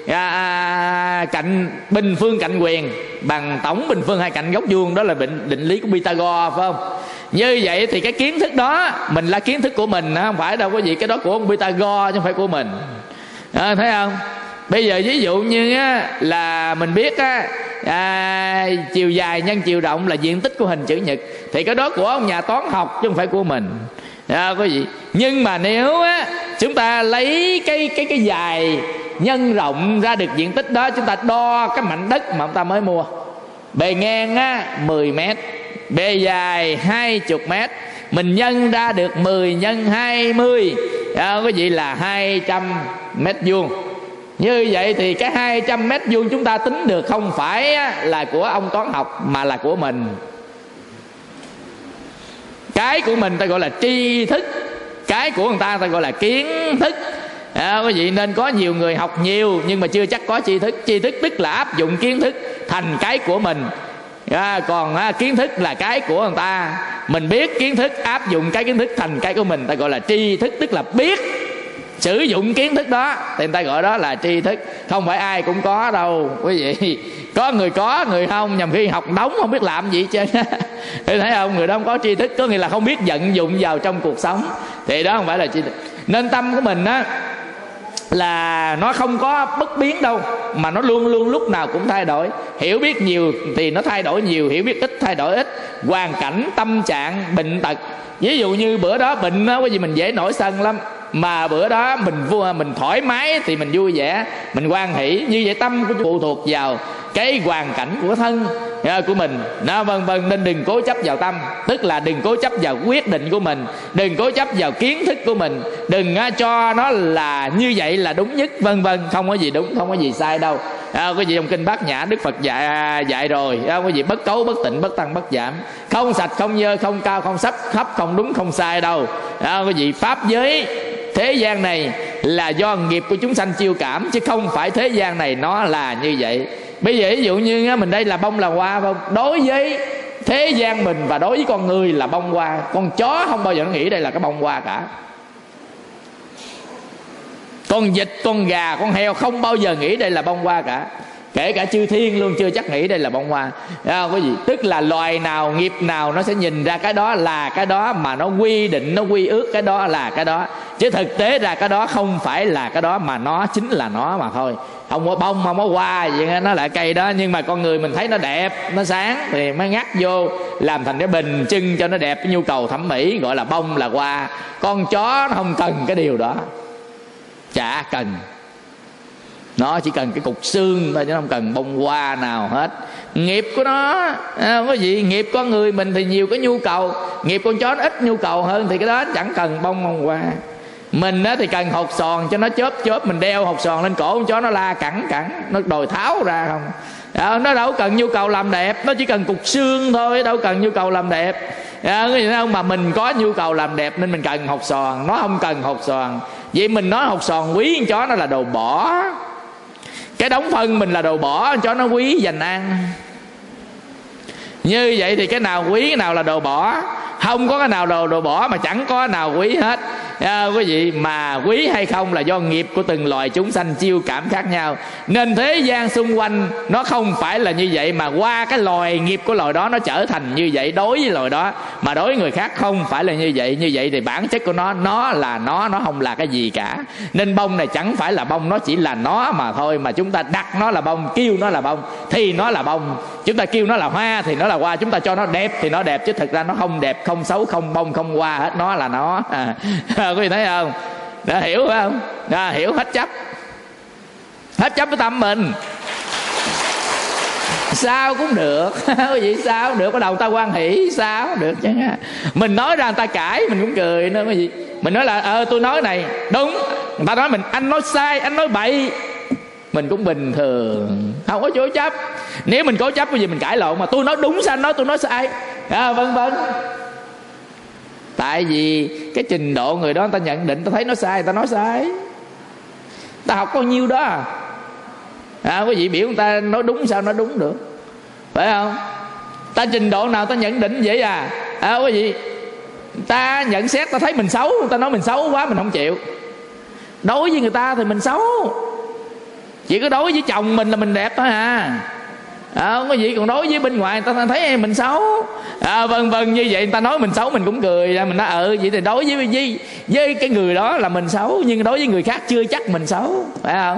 cạnh bình phương cạnh quyền bằng tổng bình phương hai cạnh góc vuông, đó là định lý của Pythagore, phải không? Như vậy thì cái kiến thức đó mình là kiến thức của mình, không phải đâu quý vị, cái đó của ông Pythagore chứ không phải của mình. Thấy không? Bây giờ ví dụ như là mình biết chiều dài nhân chiều rộng là diện tích của hình chữ nhật, thì cái đó của ông nhà toán học chứ không phải của mình. Quý vị, nhưng mà nếu chúng ta lấy cái dài nhân rộng ra được diện tích đó, chúng ta đo cái mảnh đất mà chúng ta mới mua, bề ngang 10 mét, bề dài 20 mét, mình nhân ra được 10 nhân 20, quý vị là 200 mét vuông. Như vậy thì cái 200 mét vuông chúng ta tính được không phải là của ông toán học mà là của mình. Cái của mình ta gọi là tri thức, cái của người ta gọi là kiến thức. Quý vị, nên có nhiều người học nhiều nhưng mà chưa chắc có tri thức. Tri thức tức là áp dụng kiến thức thành cái của mình. Còn kiến thức là cái của người ta. Mình biết kiến thức, áp dụng cái kiến thức thành cái của mình, ta gọi là tri thức, tức là biết sử dụng kiến thức đó thì người ta gọi đó là tri thức. Không phải ai cũng có đâu quý vị, có người không, nhằm khi học đóng không biết làm gì chứ. Thấy không, người đó không có tri thức, có nghĩa là không biết vận dụng vào trong cuộc sống, thì đó không phải là tri thức. Nên tâm của mình là nó không có bất biến đâu, mà nó luôn luôn lúc nào cũng thay đổi. Hiểu biết nhiều thì nó thay đổi nhiều, hiểu biết ít thay đổi ít. Hoàn cảnh, tâm trạng, bệnh tật, ví dụ như bữa đó bệnh đó, cái gì mình dễ nổi sân lắm, mà bữa đó mình thoải mái thì mình vui vẻ, mình hoan hỷ. Như vậy tâm của phụ thuộc vào cái hoàn cảnh của thân của mình. Vân. Nên đừng cố chấp vào tâm, tức là đừng cố chấp vào quyết định của mình, đừng cố chấp vào kiến thức của mình, đừng cho nó là như vậy là đúng nhất, vân. Không có gì đúng, không có gì sai đâu. Cái gì trong kinh Bát Nhã Đức Phật dạy rồi, cái gì bất cấu, bất tịnh, bất tăng, bất giảm, không sạch, không dơ, không cao, không thấp, không đúng, không sai đâu. Cái gì pháp giới thế gian này là do nghiệp của chúng sanh chiêu cảm, chứ không phải thế gian này nó là như vậy. Bây giờ ví dụ như mình đây là bông là hoa, không? Đối với thế gian mình và đối với con người là bông hoa. Con chó không bao giờ nó nghĩ đây là cái bông hoa cả. Con vịt, con gà, con heo không bao giờ nghĩ đây là bông hoa cả. Kể cả chư thiên luôn chưa chắc nghĩ đây là bông hoa. Cái gì? Tức là loài nào, nghiệp nào nó sẽ nhìn ra cái đó là cái đó, mà nó quy định, nó quy ước cái đó là cái đó. Chứ thực tế ra cái đó không phải là cái đó, mà nó chính là nó mà thôi. Không có bông, không có hoa gì, nó là cây đó. Nhưng mà con người mình thấy nó đẹp, nó sáng thì mới ngắt vô làm thành cái bình trưng cho nó đẹp, cái nhu cầu thẩm mỹ, gọi là bông là hoa. Con chó nó không cần cái điều đó, chả cần. Nó chỉ cần cái cục xương thôi chứ không cần bông hoa nào hết. Nghiệp của nó không có gì. Nghiệp con người mình thì nhiều cái nhu cầu, nghiệp con chó nó ít nhu cầu hơn, thì cái đó chẳng cần bông hoa. Mình á thì cần hột xoàn cho nó chớp, mình đeo hột xoàn lên cổ con chó nó la cẳng, nó đòi tháo ra không. Nó đâu cần nhu cầu làm đẹp, nó chỉ cần cục xương thôi, đâu cần nhu cầu làm đẹp. Cái gì không, mà mình có nhu cầu làm đẹp nên mình cần hột xoàn, nó không cần hột xoàn. Vậy mình nói hột xoàn quý con chó nó là đồ bỏ. Cái đống phân mình là đồ bỏ, con chó nó quý dành ăn. Như vậy thì cái nào quý, cái nào là đồ bỏ? Không có cái nào đồ bỏ, mà chẳng có cái nào quý hết. Quý vị, mà quý hay không là do nghiệp của từng loài chúng sanh chiêu cảm khác nhau. Nên thế gian xung quanh nó không phải là như vậy, mà qua cái loài nghiệp của loài đó nó trở thành như vậy đối với loài đó. Mà đối với người khác không phải là như vậy. Như vậy thì bản chất của nó là nó không là cái gì cả. Nên bông này chẳng phải là bông, nó chỉ là nó mà thôi. Mà chúng ta đặt nó là bông, kêu nó là bông thì nó là bông. Chúng ta kêu nó là hoa thì nó là hoa. Chúng ta cho nó đẹp thì nó đẹp, chứ thực ra nó không đẹp, không xấu, không bông, không hoa hết. Nó là nó. Quý vị thấy không? Đã hiểu phải không? Đã hiểu hết chấp. Hết chấp với tâm mình. Sao cũng được. Quý vị, sao cũng được. Có đầu ta hoan hỷ sao cũng được chứ. Mình nói ra người ta cãi mình cũng cười nữa. Quý vị, mình nói là tôi nói này đúng, người ta nói mình anh nói sai, anh nói bậy, mình cũng bình thường, không có cố chấp. Nếu mình cố chấp cái gì mình cãi lộn, mà tôi nói đúng sao anh nói tôi nói sai, vân vân. Tại vì cái trình độ người đó người ta nhận định, ta thấy nó sai, người ta nói sai. Ta học bao nhiêu đó quý vị biểu người ta nói đúng sao nói đúng được, phải không? Ta trình độ nào ta nhận định vậy quý vị. Ta nhận xét ta thấy mình xấu, ta nói mình xấu quá mình không chịu. Đối với người ta thì mình xấu, chỉ có đối với chồng mình là mình đẹp thôi không có gì. Còn đối với bên ngoài người ta thấy em mình xấu, vân vân như vậy. Người ta nói mình xấu mình cũng cười ra, mình nói vậy thì đối với cái người đó là mình xấu, nhưng đối với người khác chưa chắc mình xấu, phải không?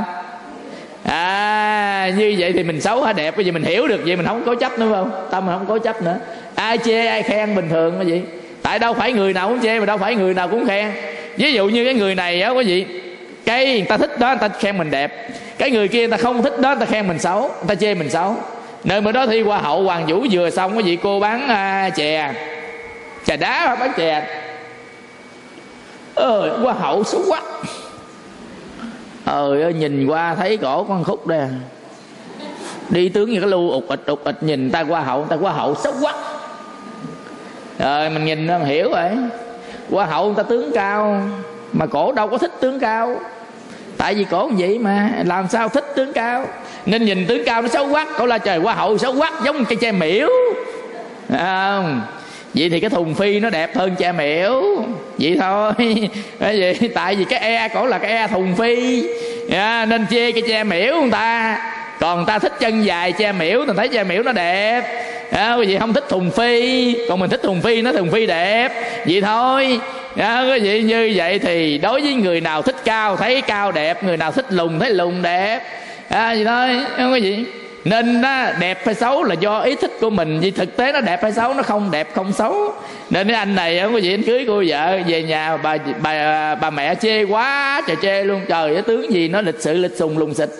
Như vậy thì mình xấu hay đẹp cái gì mình hiểu được, vậy mình không cố chấp nữa, không? Tâm mình không cố chấp nữa. Ai chê ai khen bình thường cái gì. Tại đâu phải người nào cũng chê, mà đâu phải người nào cũng khen. Ví dụ như cái người này quý vị, cái người ta thích đó người ta khen mình đẹp, cái người kia người ta không thích đó người ta khen mình xấu, người ta chê mình xấu. Nơi bữa đó thi Hoa hậu Hoàng Vũ vừa xong, cái vị cô bán chè đá, bán chè. Hoa hậu xấu quá. Nhìn qua thấy cổ con khúc đây, đi tướng như cái lu ụt ịch nhìn ta Hoa hậu xấu quá. Rồi mình nhìn mình hiểu rồi. Hoa hậu người ta tướng cao, mà cổ đâu có thích tướng cao. Tại vì cổ vậy mà làm sao thích tướng cao, nên nhìn tướng cao nó xấu quắc. Cổ la trời Hoa hậu xấu quắc giống cây tre miễu. Vậy thì cái thùng phi nó đẹp hơn tre miễu, vậy thôi. Tại vì cái e cổ là cái e thùng phi, nên chê cái tre miễu người ta. Còn người ta thích chân dài tre miễu, mình thấy tre miễu nó đẹp. Quý vị không thích thùng phi, còn mình thích thùng phi, nó thùng phi đẹp, vậy thôi. Quý vị, như vậy thì đối với người nào thích cao thấy cao đẹp, người nào thích lùn thấy lùn đẹp, vậy thôi, không có gì. Nên đẹp hay xấu là do ý thích của mình, vì thực tế nó đẹp hay xấu nó không đẹp không xấu. Nên cái anh này không có gì, anh cưới cô vợ về nhà bà mẹ chê quá trời chê luôn. Trời ơi, tướng gì nó lịch sự lịch sùng lùng xịt,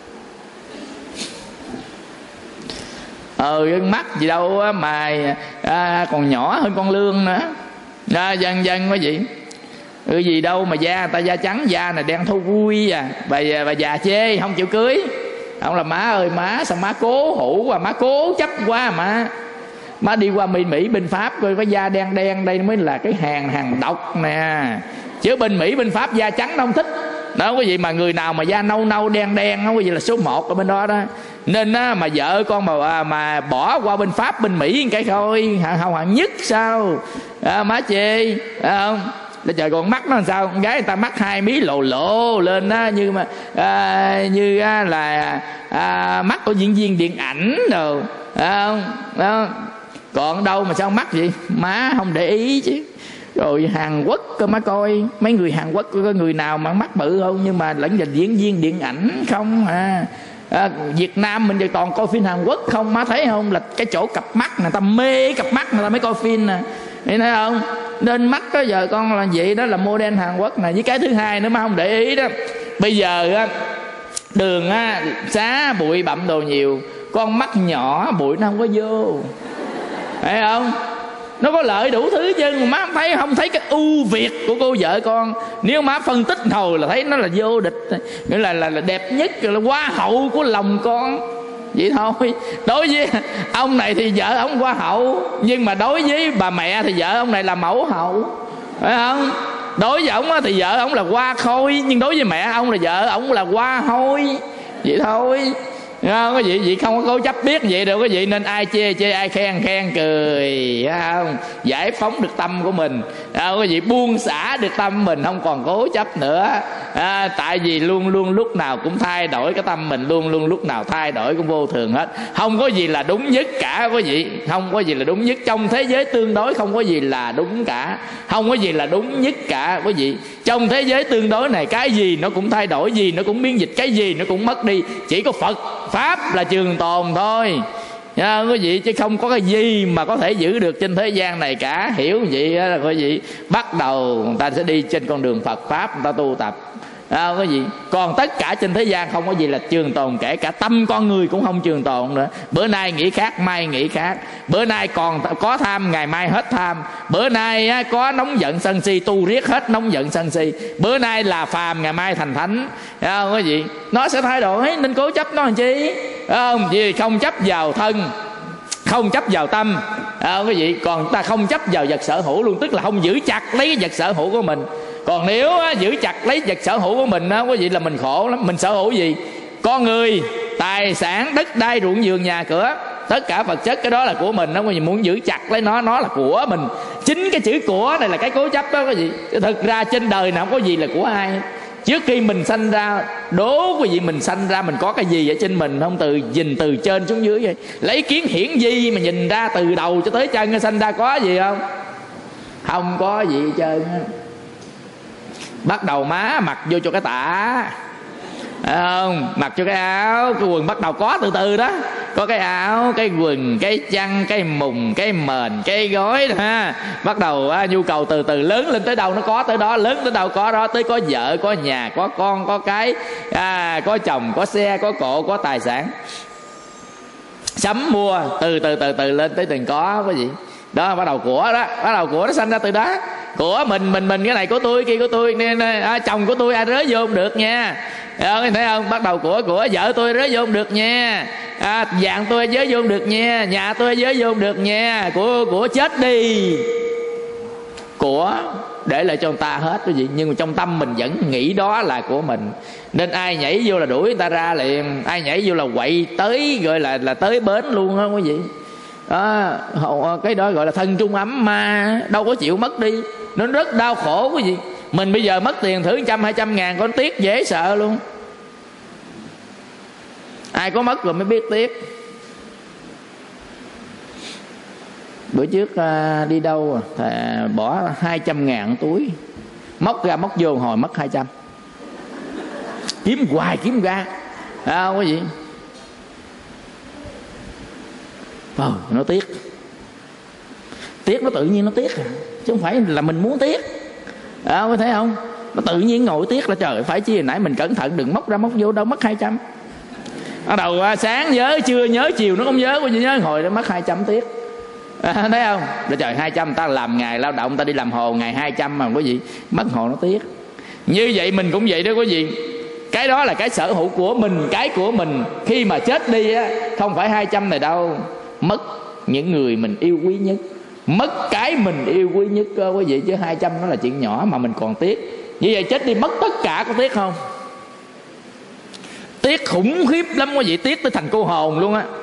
mắt gì đâu mà còn nhỏ hơn con lương nữa. Dân quý vị, gì đâu mà da người ta da trắng, da này đen thô vui bà già chê không chịu cưới. Ông là má ơi má, sao má cố hữu quá, má cố chấp quá, má đi qua Mỹ bên Pháp coi cái da đen đây mới là cái hàng độc nè, chứ bên Mỹ bên Pháp da trắng nó không thích đó quý vị. Mà người nào mà da nâu đen đó quý vị là số 1 ở bên đó. Nên mà vợ con mà bỏ qua bên Pháp bên Mỹ cái thôi hạng nhất sao má chê, không? Để trời, còn mắt nó làm sao? Con gái người ta mắt 2 mí lộ lên đó, như là mắt của diễn viên điện ảnh rồi, không? Đó. Còn đâu mà sao mắt vậy? Má không để ý chứ. Rồi Hàn Quốc cơ má coi, mấy người Hàn Quốc có người nào mà mắt bự không, nhưng mà lãnh là diễn viên điện ảnh không Việt Nam mình thì toàn coi phim Hàn Quốc không, má thấy không? Là cái chỗ cặp mắt người ta mê cặp mắt người ta mới coi phim nè, thấy không? Nên mắt đó giờ con là vậy đó, là model Hàn Quốc này. Với cái thứ hai nữa má không để ý đó, bây giờ Đường á, xá bụi bặm đồ nhiều, con mắt nhỏ bụi nó không có vô, thấy không? Nó có lợi đủ thứ chứ, mà má không thấy cái ưu việt của cô vợ con. Nếu má phân tích hồi là thấy nó là vô địch, nghĩa là đẹp nhất, là hoa hậu của lòng con, vậy thôi. Đối với ông này thì vợ ông hoa hậu, nhưng mà đối với bà mẹ thì vợ ông này là mẫu hậu, phải không? Đối với ông thì vợ ông là hoa khôi, nhưng đối với mẹ ông là vợ ông là hoa hôi, vậy thôi. Cái gì không có cố chấp biết vậy đâu, cái gì nên ai chê ai khen cười, không? Giải phóng được tâm của mình, cái gì buông xả được tâm mình, không còn cố chấp nữa. Tại vì luôn luôn lúc nào cũng thay đổi cái tâm mình, luôn luôn lúc nào thay đổi cũng vô thường hết, không có gì là đúng nhất cả quý vị, không có gì là đúng nhất. Trong thế giới tương đối không có gì là đúng cả, không có gì là đúng nhất cả quý vị. Trong thế giới tương đối này cái gì nó cũng thay đổi, gì nó cũng biến dịch, cái gì nó cũng mất đi, chỉ có Phật Pháp là trường tồn thôi nha quý vị, chứ không có cái gì mà có thể giữ được trên thế gian này cả. Hiểu vậy đó là quý vị, bắt đầu người ta sẽ đi trên con đường Phật Pháp, người ta tu tập quý vị. Còn tất cả trên thế gian không có gì là trường tồn, kể cả tâm con người cũng không trường tồn nữa. Bữa nay nghĩ khác, mai nghĩ khác. Bữa nay còn có tham, ngày mai hết tham. Bữa nay có nóng giận sân si, tu riết hết nóng giận sân si. Bữa nay là phàm, ngày mai thành thánh, quý vị. Nó sẽ thay đổi, nên cố chấp nó làm chi? Không, vì không chấp vào thân, không chấp vào tâm, quý vị. Còn ta không chấp vào vật sở hữu luôn, tức là không giữ chặt lấy cái vật sở hữu của mình. Còn nếu giữ chặt lấy vật sở hữu của mình quý vị là mình khổ lắm. Mình sở hữu gì? Con người, tài sản, đất đai, ruộng vườn, nhà cửa, tất cả vật chất, cái đó là của mình đó quý vị. Muốn giữ chặt lấy nó là của mình. Chính cái chữ của này là cái cố chấp đó quý vị. Thực ra trên đời nào không có gì là của ai. Trước khi mình sanh ra, đố quý vị mình sanh ra mình có cái gì ở trên mình không? Nhìn từ trên xuống dưới vậy, lấy kiến hiển vi mà nhìn ra từ đầu cho tới chân, sanh ra có gì không? Không có gì hết trơn. Bắt đầu má mặc vô cho cái tả, không? Mặc cho cái áo, cái quần bắt đầu có từ từ đó. Có cái áo, cái quần, cái chăn, cái mùng, cái mền, cái gối đó, ha. Bắt đầu nhu cầu từ từ lớn lên tới đâu nó có tới đó, lớn tới đâu có đó. Tới có vợ, có nhà, có con, có cái, có chồng, có xe, có cộ, có tài sản. Sắm mua từ từ lên tới từng có cái gì đó. Bắt đầu của đó, bắt đầu của nó sanh ra từ đó. Của mình cái này của tôi, kia của tôi, nên chồng của tôi ai rớ vô không được nha, thấy không? Bắt đầu của vợ tôi rớ vô không được nha, vàng tôi rớ vô không được nha, nhà tôi rớ vô không được nha. Của chết đi, của để lại cho người ta hết cái gì, nhưng mà trong tâm mình vẫn nghĩ đó là của mình. Nên ai nhảy vô là đuổi người ta ra liền, ai nhảy vô là quậy tới, gọi là tới bến luôn á quý vị. Cái đó gọi là thân trung ấm ma, đâu có chịu mất đi, nó rất đau khổ quý vị. Mình bây giờ mất tiền thử 100-200 ngàn con tiếc dễ sợ luôn. Ai có mất rồi mới biết tiếc. Bữa trước đi đâu bỏ 200 ngàn túi, móc ra móc vô hồi mất 200. Kiếm hoài kiếm ra, quý vị. Nó tiếc. Tiếc nó tự nhiên nó tiếc, chứ không phải là mình muốn tiếc. Có thấy không? Nó tự nhiên ngồi tiếc là trời, phải chi hồi nãy mình cẩn thận đừng móc ra móc vô, đâu mất 200. Bắt đầu sáng nhớ, trưa nhớ, chiều nó không nhớ, có gì nhớ hồi nó mất 200 tiếc. Thấy không? Là trời 200, ta làm ngày lao động, ta đi làm hồ ngày 200 mà quý vị, mất hồ nó tiếc. Như vậy mình cũng vậy đó quý vị. Cái đó là cái sở hữu của mình, cái của mình. Khi mà chết đi không phải 200 này đâu, mất những người mình yêu quý nhất, mất cái mình yêu quý nhất quý vị. Chứ 200 nó là chuyện nhỏ mà mình còn tiếc. Như vậy chết đi mất tất cả, có tiếc không? Tiếc khủng khiếp lắm quý vị, tiếc tới thành cô hồn luôn á.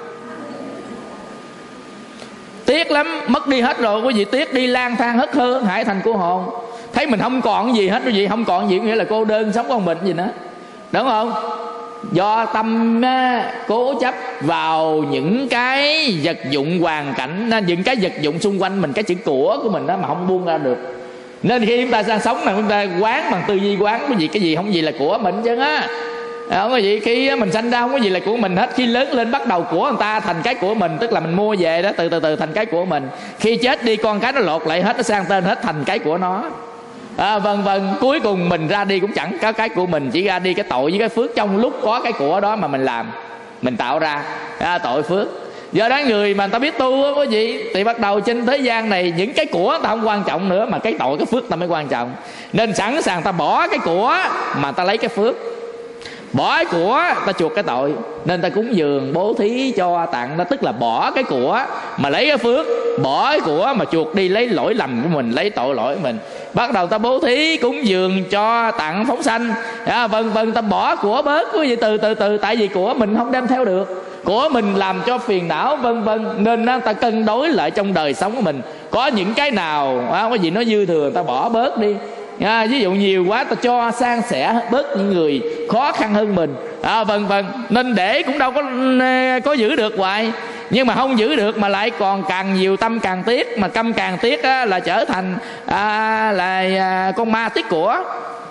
Tiếc lắm, mất đi hết rồi quý vị, tiếc đi lang thang hất hơ hại thành cô hồn. Thấy mình không còn gì hết quý vị, không còn gì nghĩa là cô đơn sống con mình gì nữa, đúng không? Do tâm cố chấp vào những cái vật dụng hoàn cảnh, những cái vật dụng xung quanh mình, cái chữ của mình đó mà không buông ra được. Nên khi chúng ta đang sống là chúng ta quán bằng tư duy quán cái gì, cái gì không gì là của mình chứ á. Không có gì, khi mình sanh ra không có gì là của mình hết. Khi lớn lên bắt đầu của người ta thành cái của mình, tức là mình mua về đó, từ từ thành cái của mình. Khi chết đi con cái nó lột lại hết, nó sang tên hết thành cái của nó. Vân vân. Cuối cùng mình ra đi cũng chẳng có cái của mình, chỉ ra đi cái tội với cái phước trong lúc có cái của đó mà mình làm, mình tạo ra tội phước. Do đó người mà người ta biết tu á quý vị, thì bắt đầu trên thế gian này những cái của ta không quan trọng nữa, mà cái tội cái phước ta mới quan trọng. Nên sẵn sàng ta bỏ cái của mà ta lấy cái phước, bỏ cái của ta chuộc cái tội. Nên ta cúng dường bố thí cho tặng đó, tức là bỏ cái của mà lấy cái phước, bỏ cái của mà chuộc đi lấy lỗi lầm của mình, lấy tội lỗi của mình. Bắt đầu ta bố thí cúng dường cho tặng phóng sanh, vân vân. Ta bỏ của bớt quý vị, từ tại vì của mình không đem theo được, của mình làm cho phiền não vân vân. Nên ta cân đối lại trong đời sống của mình, có những cái nào có gì nó dư thừa ta bỏ bớt đi. Ví dụ nhiều quá ta cho san sẻ bớt những người khó khăn hơn mình, vân vân. Nên để cũng đâu có giữ được hoài, nhưng mà không giữ được mà lại còn càng nhiều tâm càng tiếc, mà căm càng tiếc là trở thành con ma tiếc của.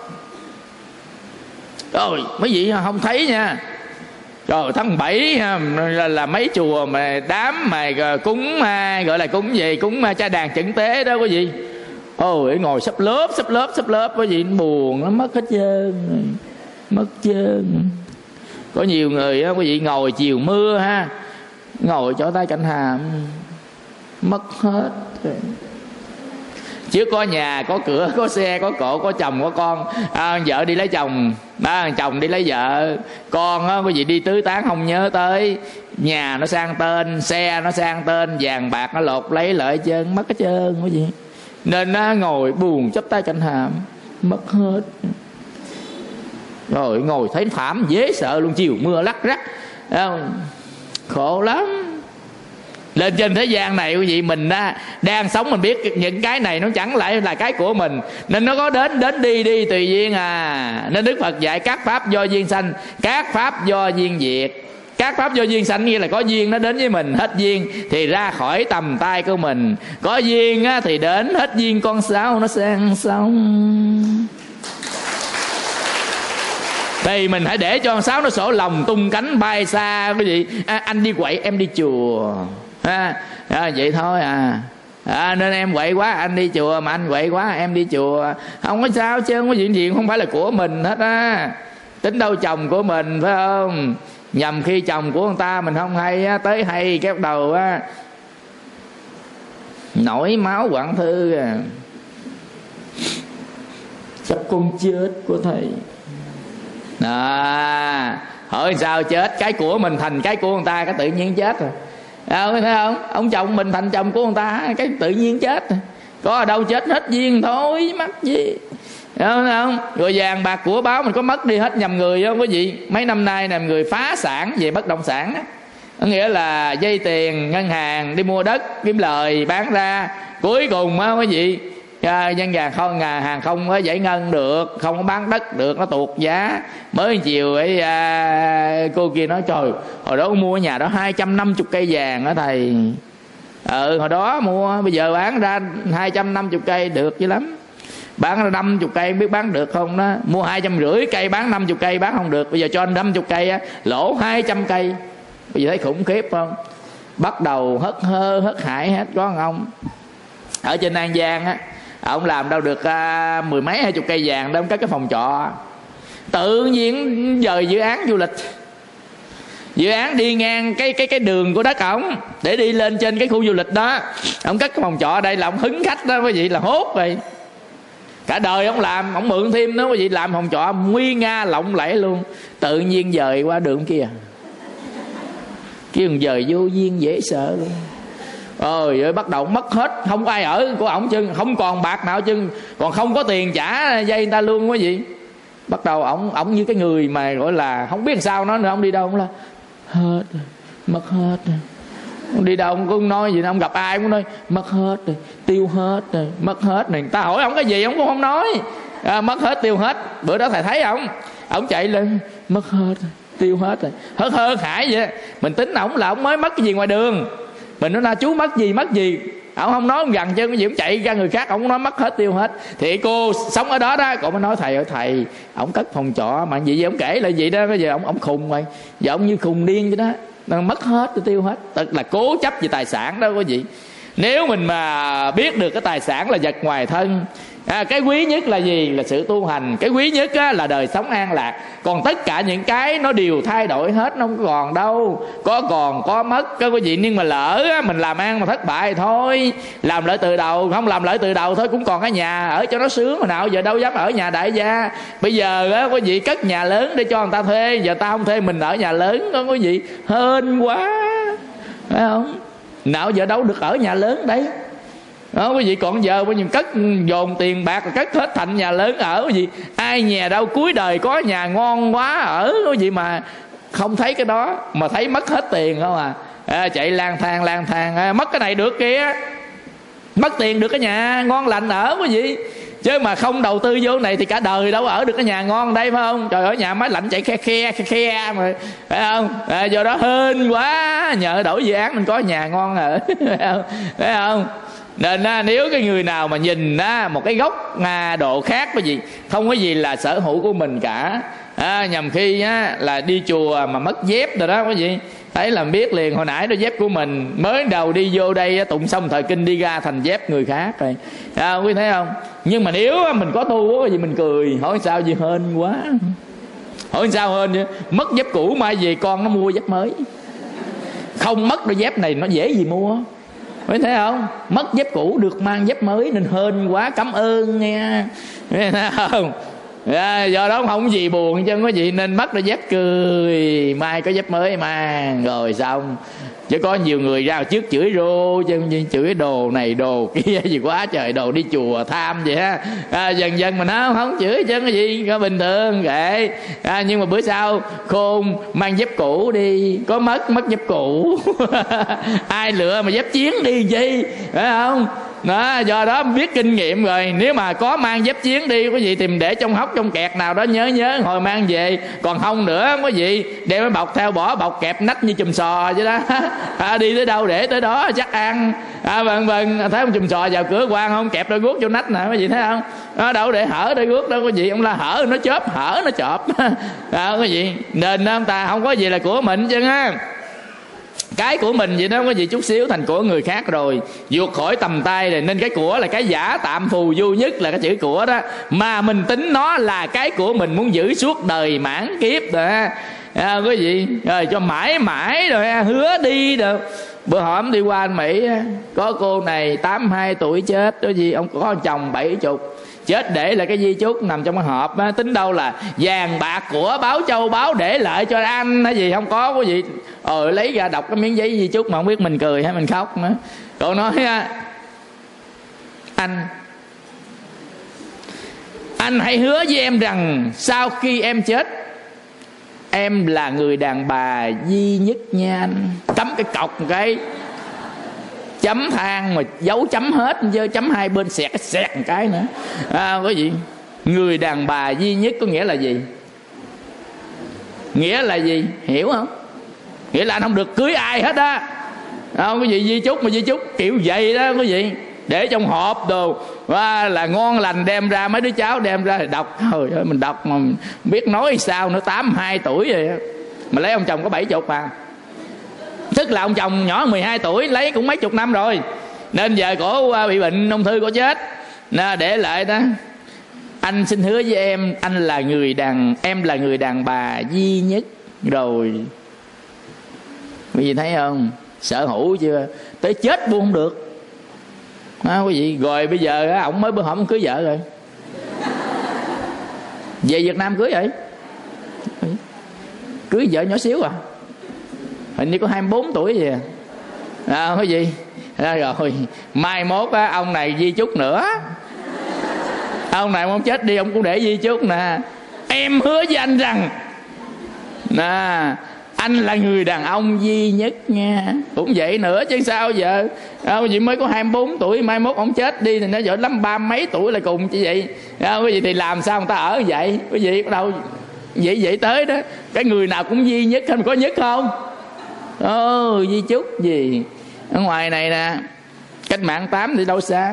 Rồi mấy vị không thấy nha. Rồi tháng 7 là mấy chùa mà đám mà cúng gọi là cúng gì, cúng cha đàn chẩn tế đó quý vị. Ôi ngồi sắp lớp quý vị, buồn nó mất hết trơn, mất trơn. Có nhiều người quý vị ngồi chiều mưa ngồi chỗ tay cạnh hàm, mất hết. Chứ có nhà, có cửa, có xe, có cộ, có chồng, có con. Vợ đi lấy chồng, chồng đi lấy vợ. Con quý vị đi tứ tán không nhớ tới. Nhà nó sang tên, xe nó sang tên, vàng bạc nó lột lấy lợi trơn, mất hết trơn quý vị. Nên ngồi buồn chắp tay cạnh hàm, mất hết. Rồi ngồi thấy thảm dễ sợ luôn, chiều mưa lắc rắc, khổ lắm. Lên trên thế gian này quý vị, mình đang sống mình biết những cái này nó chẳng lại là cái của mình, nên nó có đến đi tùy duyên Nên Đức Phật dạy các pháp do duyên sanh, các pháp do duyên diệt. Các pháp do duyên sanh nghĩa là có duyên nó đến với mình, hết duyên thì ra khỏi tầm tay của mình. Có duyên thì đến, hết duyên con sao nó sang xong. Thì mình hãy để cho con sáo nó sổ lòng tung cánh bay xa quý vị. Anh đi quậy em đi chùa, vậy thôi nên em quậy quá anh đi chùa, mà anh quậy quá em đi chùa. Không có sao chứ, không có chuyện gì không phải là của mình hết Tính đâu chồng của mình phải không? Nhầm khi chồng của người ta mình không hay tới hay cái bắt đầu nổi máu quặn thư sắp con chết của thầy. Hỏi sao chết? Cái của mình thành cái của người ta, cái tự nhiên chết rồi. Thấy không? Ông chồng mình thành chồng của người ta, cái tự nhiên chết rồi. Có ở đâu chết hết duyên thôi, mắc gì. Không? Rồi vàng bạc của báo mình có mất đi hết nhầm người không quý vị? Mấy năm nay làm người phá sản về bất động sản đó. Có nghĩa là dây tiền ngân hàng đi mua đất kiếm lời bán ra, cuối cùng quý vị dân hàng không có giải ngân được, không có bán đất được, nó tuột giá. Mới chiều ấy cô kia nói trời, hồi đó mua nhà đó 250 cây vàng đó thầy. Hồi đó mua, bây giờ bán ra 250 cây được dữ lắm. Bán ra 50 cây không biết bán được không đó. Mua 250 cây bán 50 cây bán không được. Bây giờ cho 50 cây lỗ 200 cây. Bây giờ thấy khủng khiếp không? Bắt đầu hớt hải hết. Có ông ở trên An Giang ông làm đâu được 10 mấy 20 cây vàng đó, ông cất cái phòng trọ. Tự nhiên dời dự án du lịch, dự án đi ngang cái đường của đất ổng để đi lên trên cái khu du lịch đó, ông cất cái phòng trọ đây là ông hứng khách đó quý vị, là hốt rồi. Cả đời ông làm, ông mượn thêm nữa quý vị, làm phòng trọ nguy nga lộng lẫy luôn. Tự nhiên dời qua đường kia, cái dời vô duyên dễ sợ luôn. Rồi bắt đầu mất hết, không có ai ở của ổng chân, không còn bạc nào chân, còn không có tiền trả dây người ta luôn quý vị. Bắt đầu ổng như cái người mà gọi là không biết làm sao nó nữa, ông đi đâu ông là hết rồi, mất hết rồi. Ông đi đâu ông cũng nói gì đâu, ông gặp ai cũng nói mất hết rồi, tiêu hết rồi, mất hết này. Người ta hỏi ông cái gì ông cũng không nói, mất hết tiêu hết. Bữa đó thầy thấy ổng chạy lên mất hết rồi, tiêu hết rồi, hớt hải vậy. Mình tính ổng là ổng mới mất cái gì ngoài đường, mình nói là chú mất gì, ổng không nói, ông gần chân cái gì ổng chạy ra người khác, ổng nói mất hết tiêu hết. Thì cô sống ở đó cô mới nói thầy ơi thầy, ổng cất phòng trọ mà gì ổng kể lại vậy đó, bây giờ ổng khùng rồi, giờ ổng như khùng điên vậy đó, mất hết tiêu hết. Tức là cố chấp về tài sản đó quý vị. Nếu mình mà biết được cái tài sản là vật ngoài thân, Cái quý nhất là gì? Là sự tu hành. Cái quý nhất là đời sống an lạc. Còn tất cả những cái nó đều thay đổi hết, nó không còn đâu. Có còn có mất có gì. Nhưng mà lỡ mình làm ăn mà thất bại thôi, làm lại từ đầu. Không làm lại từ đầu thôi cũng còn cái nhà ở cho nó sướng. Mà nào giờ đâu dám ở nhà đại gia. Bây giờ có gì cất nhà lớn để cho người ta thuê, giờ ta không thuê mình ở nhà lớn, có gì hên quá, phải không? Nào giờ đâu được ở nhà lớn đấy. Đó, quý vị còn giờ bao nhiêu cất dồn tiền bạc rồi cất hết thành nhà lớn ở, quý vị ai nhà đâu cuối đời có nhà ngon quá ở, quý vị mà không thấy cái đó mà thấy mất hết tiền không chạy lang thang mất cái này được kia, mất tiền được cái nhà ngon lành ở, quý vị. Chứ mà không đầu tư vô này thì cả đời đâu ở được cái nhà ngon đây, phải không? Trời ơi, nhà máy lạnh chạy khe mà, phải không? Do đó hên quá, nhờ đổi dự án mình có nhà ngon ở, phải không? Nên nếu cái người nào mà nhìn một cái góc độ khác, cái gì không có gì là sở hữu của mình cả. Nhầm khi là đi chùa mà mất dép rồi đó, cái gì thấy là biết liền. Hồi nãy đôi dép của mình mới đầu đi vô đây tụng xong thời kinh đi ra thành dép người khác rồi, quý thấy không? Nhưng mà nếu mình có tu cái gì mình cười, hỏi sao gì hên quá, hỏi sao hên chứ. Mất dép cũ mai về con nó mua dép mới, không mất đôi dép này nó dễ gì mua, phải thấy không? Mất dép cũ được mang dép mới nên hên quá, cảm ơn nghe, thấy không? Do đó không gì buồn chứ có gì, nên mất đôi dép cười, mai có dép mới mang rồi xong. Chứ có nhiều người ra trước chửi rô chứ, chửi đồ này đồ kia gì quá trời, đồ đi chùa tham vậy ha. Dần dần mà nó không chửi chứ cái gì, có bình thường kệ. Nhưng mà bữa sau khôn mang dép cũ đi, có mất dép cũ ai lựa mà dép chiến đi chi, phải không? Đó, do đó biết kinh nghiệm rồi. Nếu mà có mang dép chiến đi có gì tìm để trong hốc trong kẹt nào đó nhớ hồi mang về. Còn không nữa có gì đem cái bọc theo, bỏ bọc kẹp nách như chùm sò vậy đó. Đi tới đâu để tới đó chắc ăn. Vâng thấy ông chùm sò vào cửa quan không, kẹp đôi guốc vô nách nè, có gì thấy không? Đó, đâu để hở đôi guốc đâu có gì, ông la hở nó chớp, hở nó chọp. Có gì nên ông ta không có gì là của mình chứ á. Cái của mình vậy đó có gì chút xíu thành của người khác rồi, vượt khỏi tầm tay rồi. Nên cái của là cái giả tạm phù du nhất là cái chữ của đó, mà mình tính nó là cái của mình muốn giữ suốt đời mãn kiếp rồi. Có gì rồi cho mãi mãi rồi, hứa đi được. Bữa hổm đi qua anh Mỹ, có cô này 82 tuổi chết, có gì ông có chồng 70, chết để lại cái di chúc nằm trong cái hộp á, tính đâu là vàng bạc của báo châu báu để lại cho anh hay gì, không có gì. Lấy ra đọc cái miếng giấy di chúc mà không biết mình cười hay mình khóc nữa. Cậu nói anh hãy hứa với em rằng sau khi em chết em là người đàn bà duy nhất nha anh. Cắm cái cọc một cái chấm than mà dấu chấm hết chứ, chấm hai bên xẹt một cái nữa. Có gì người đàn bà duy nhất có nghĩa là gì? Nghĩa là gì hiểu không? Nghĩa là anh không được cưới ai hết á. Không có gì di chúc mà di chúc kiểu vậy đó, có gì để trong hộp đồ và là ngon lành, đem ra mấy đứa cháu đem ra thì đọc. Trời ơi, mình đọc mà biết nói sao nữa. 82 tuổi rồi mà lấy ông chồng có 70 mà, tức là ông chồng nhỏ 12 tuổi lấy cũng mấy chục năm rồi. Nên giờ cổ bị bệnh ung thư, cổ chết để lại đó. Anh xin hứa với em, em là người đàn bà duy nhất rồi. Quý vị thấy không? Sở hữu chưa? Tới chết buông không được. Quý vị. Rồi bây giờ ổng mới bữa hổm cưới vợ rồi, về Việt Nam cưới vậy. Cưới vợ nhỏ xíu hình như có 24 tuổi gì có gì rồi mai mốt ông này di chúc nữa. Ông này muốn chết đi ông cũng để di chúc nè. Em hứa với anh rằng anh là người đàn ông duy nhất nha. Cũng vậy nữa chứ sao giờ. Quý vị mới có 24 tuổi, mai mốt ông chết đi thì nó giỏi lắm 30 mấy tuổi là cùng như vậy. Quý vị thì làm sao người ta ở vậy? Quý vị có đâu vậy tới đó. Cái người nào cũng duy nhất, không có nhất không? Di chúc gì. Ở ngoài này nè, cách mạng 8 thì đâu xa.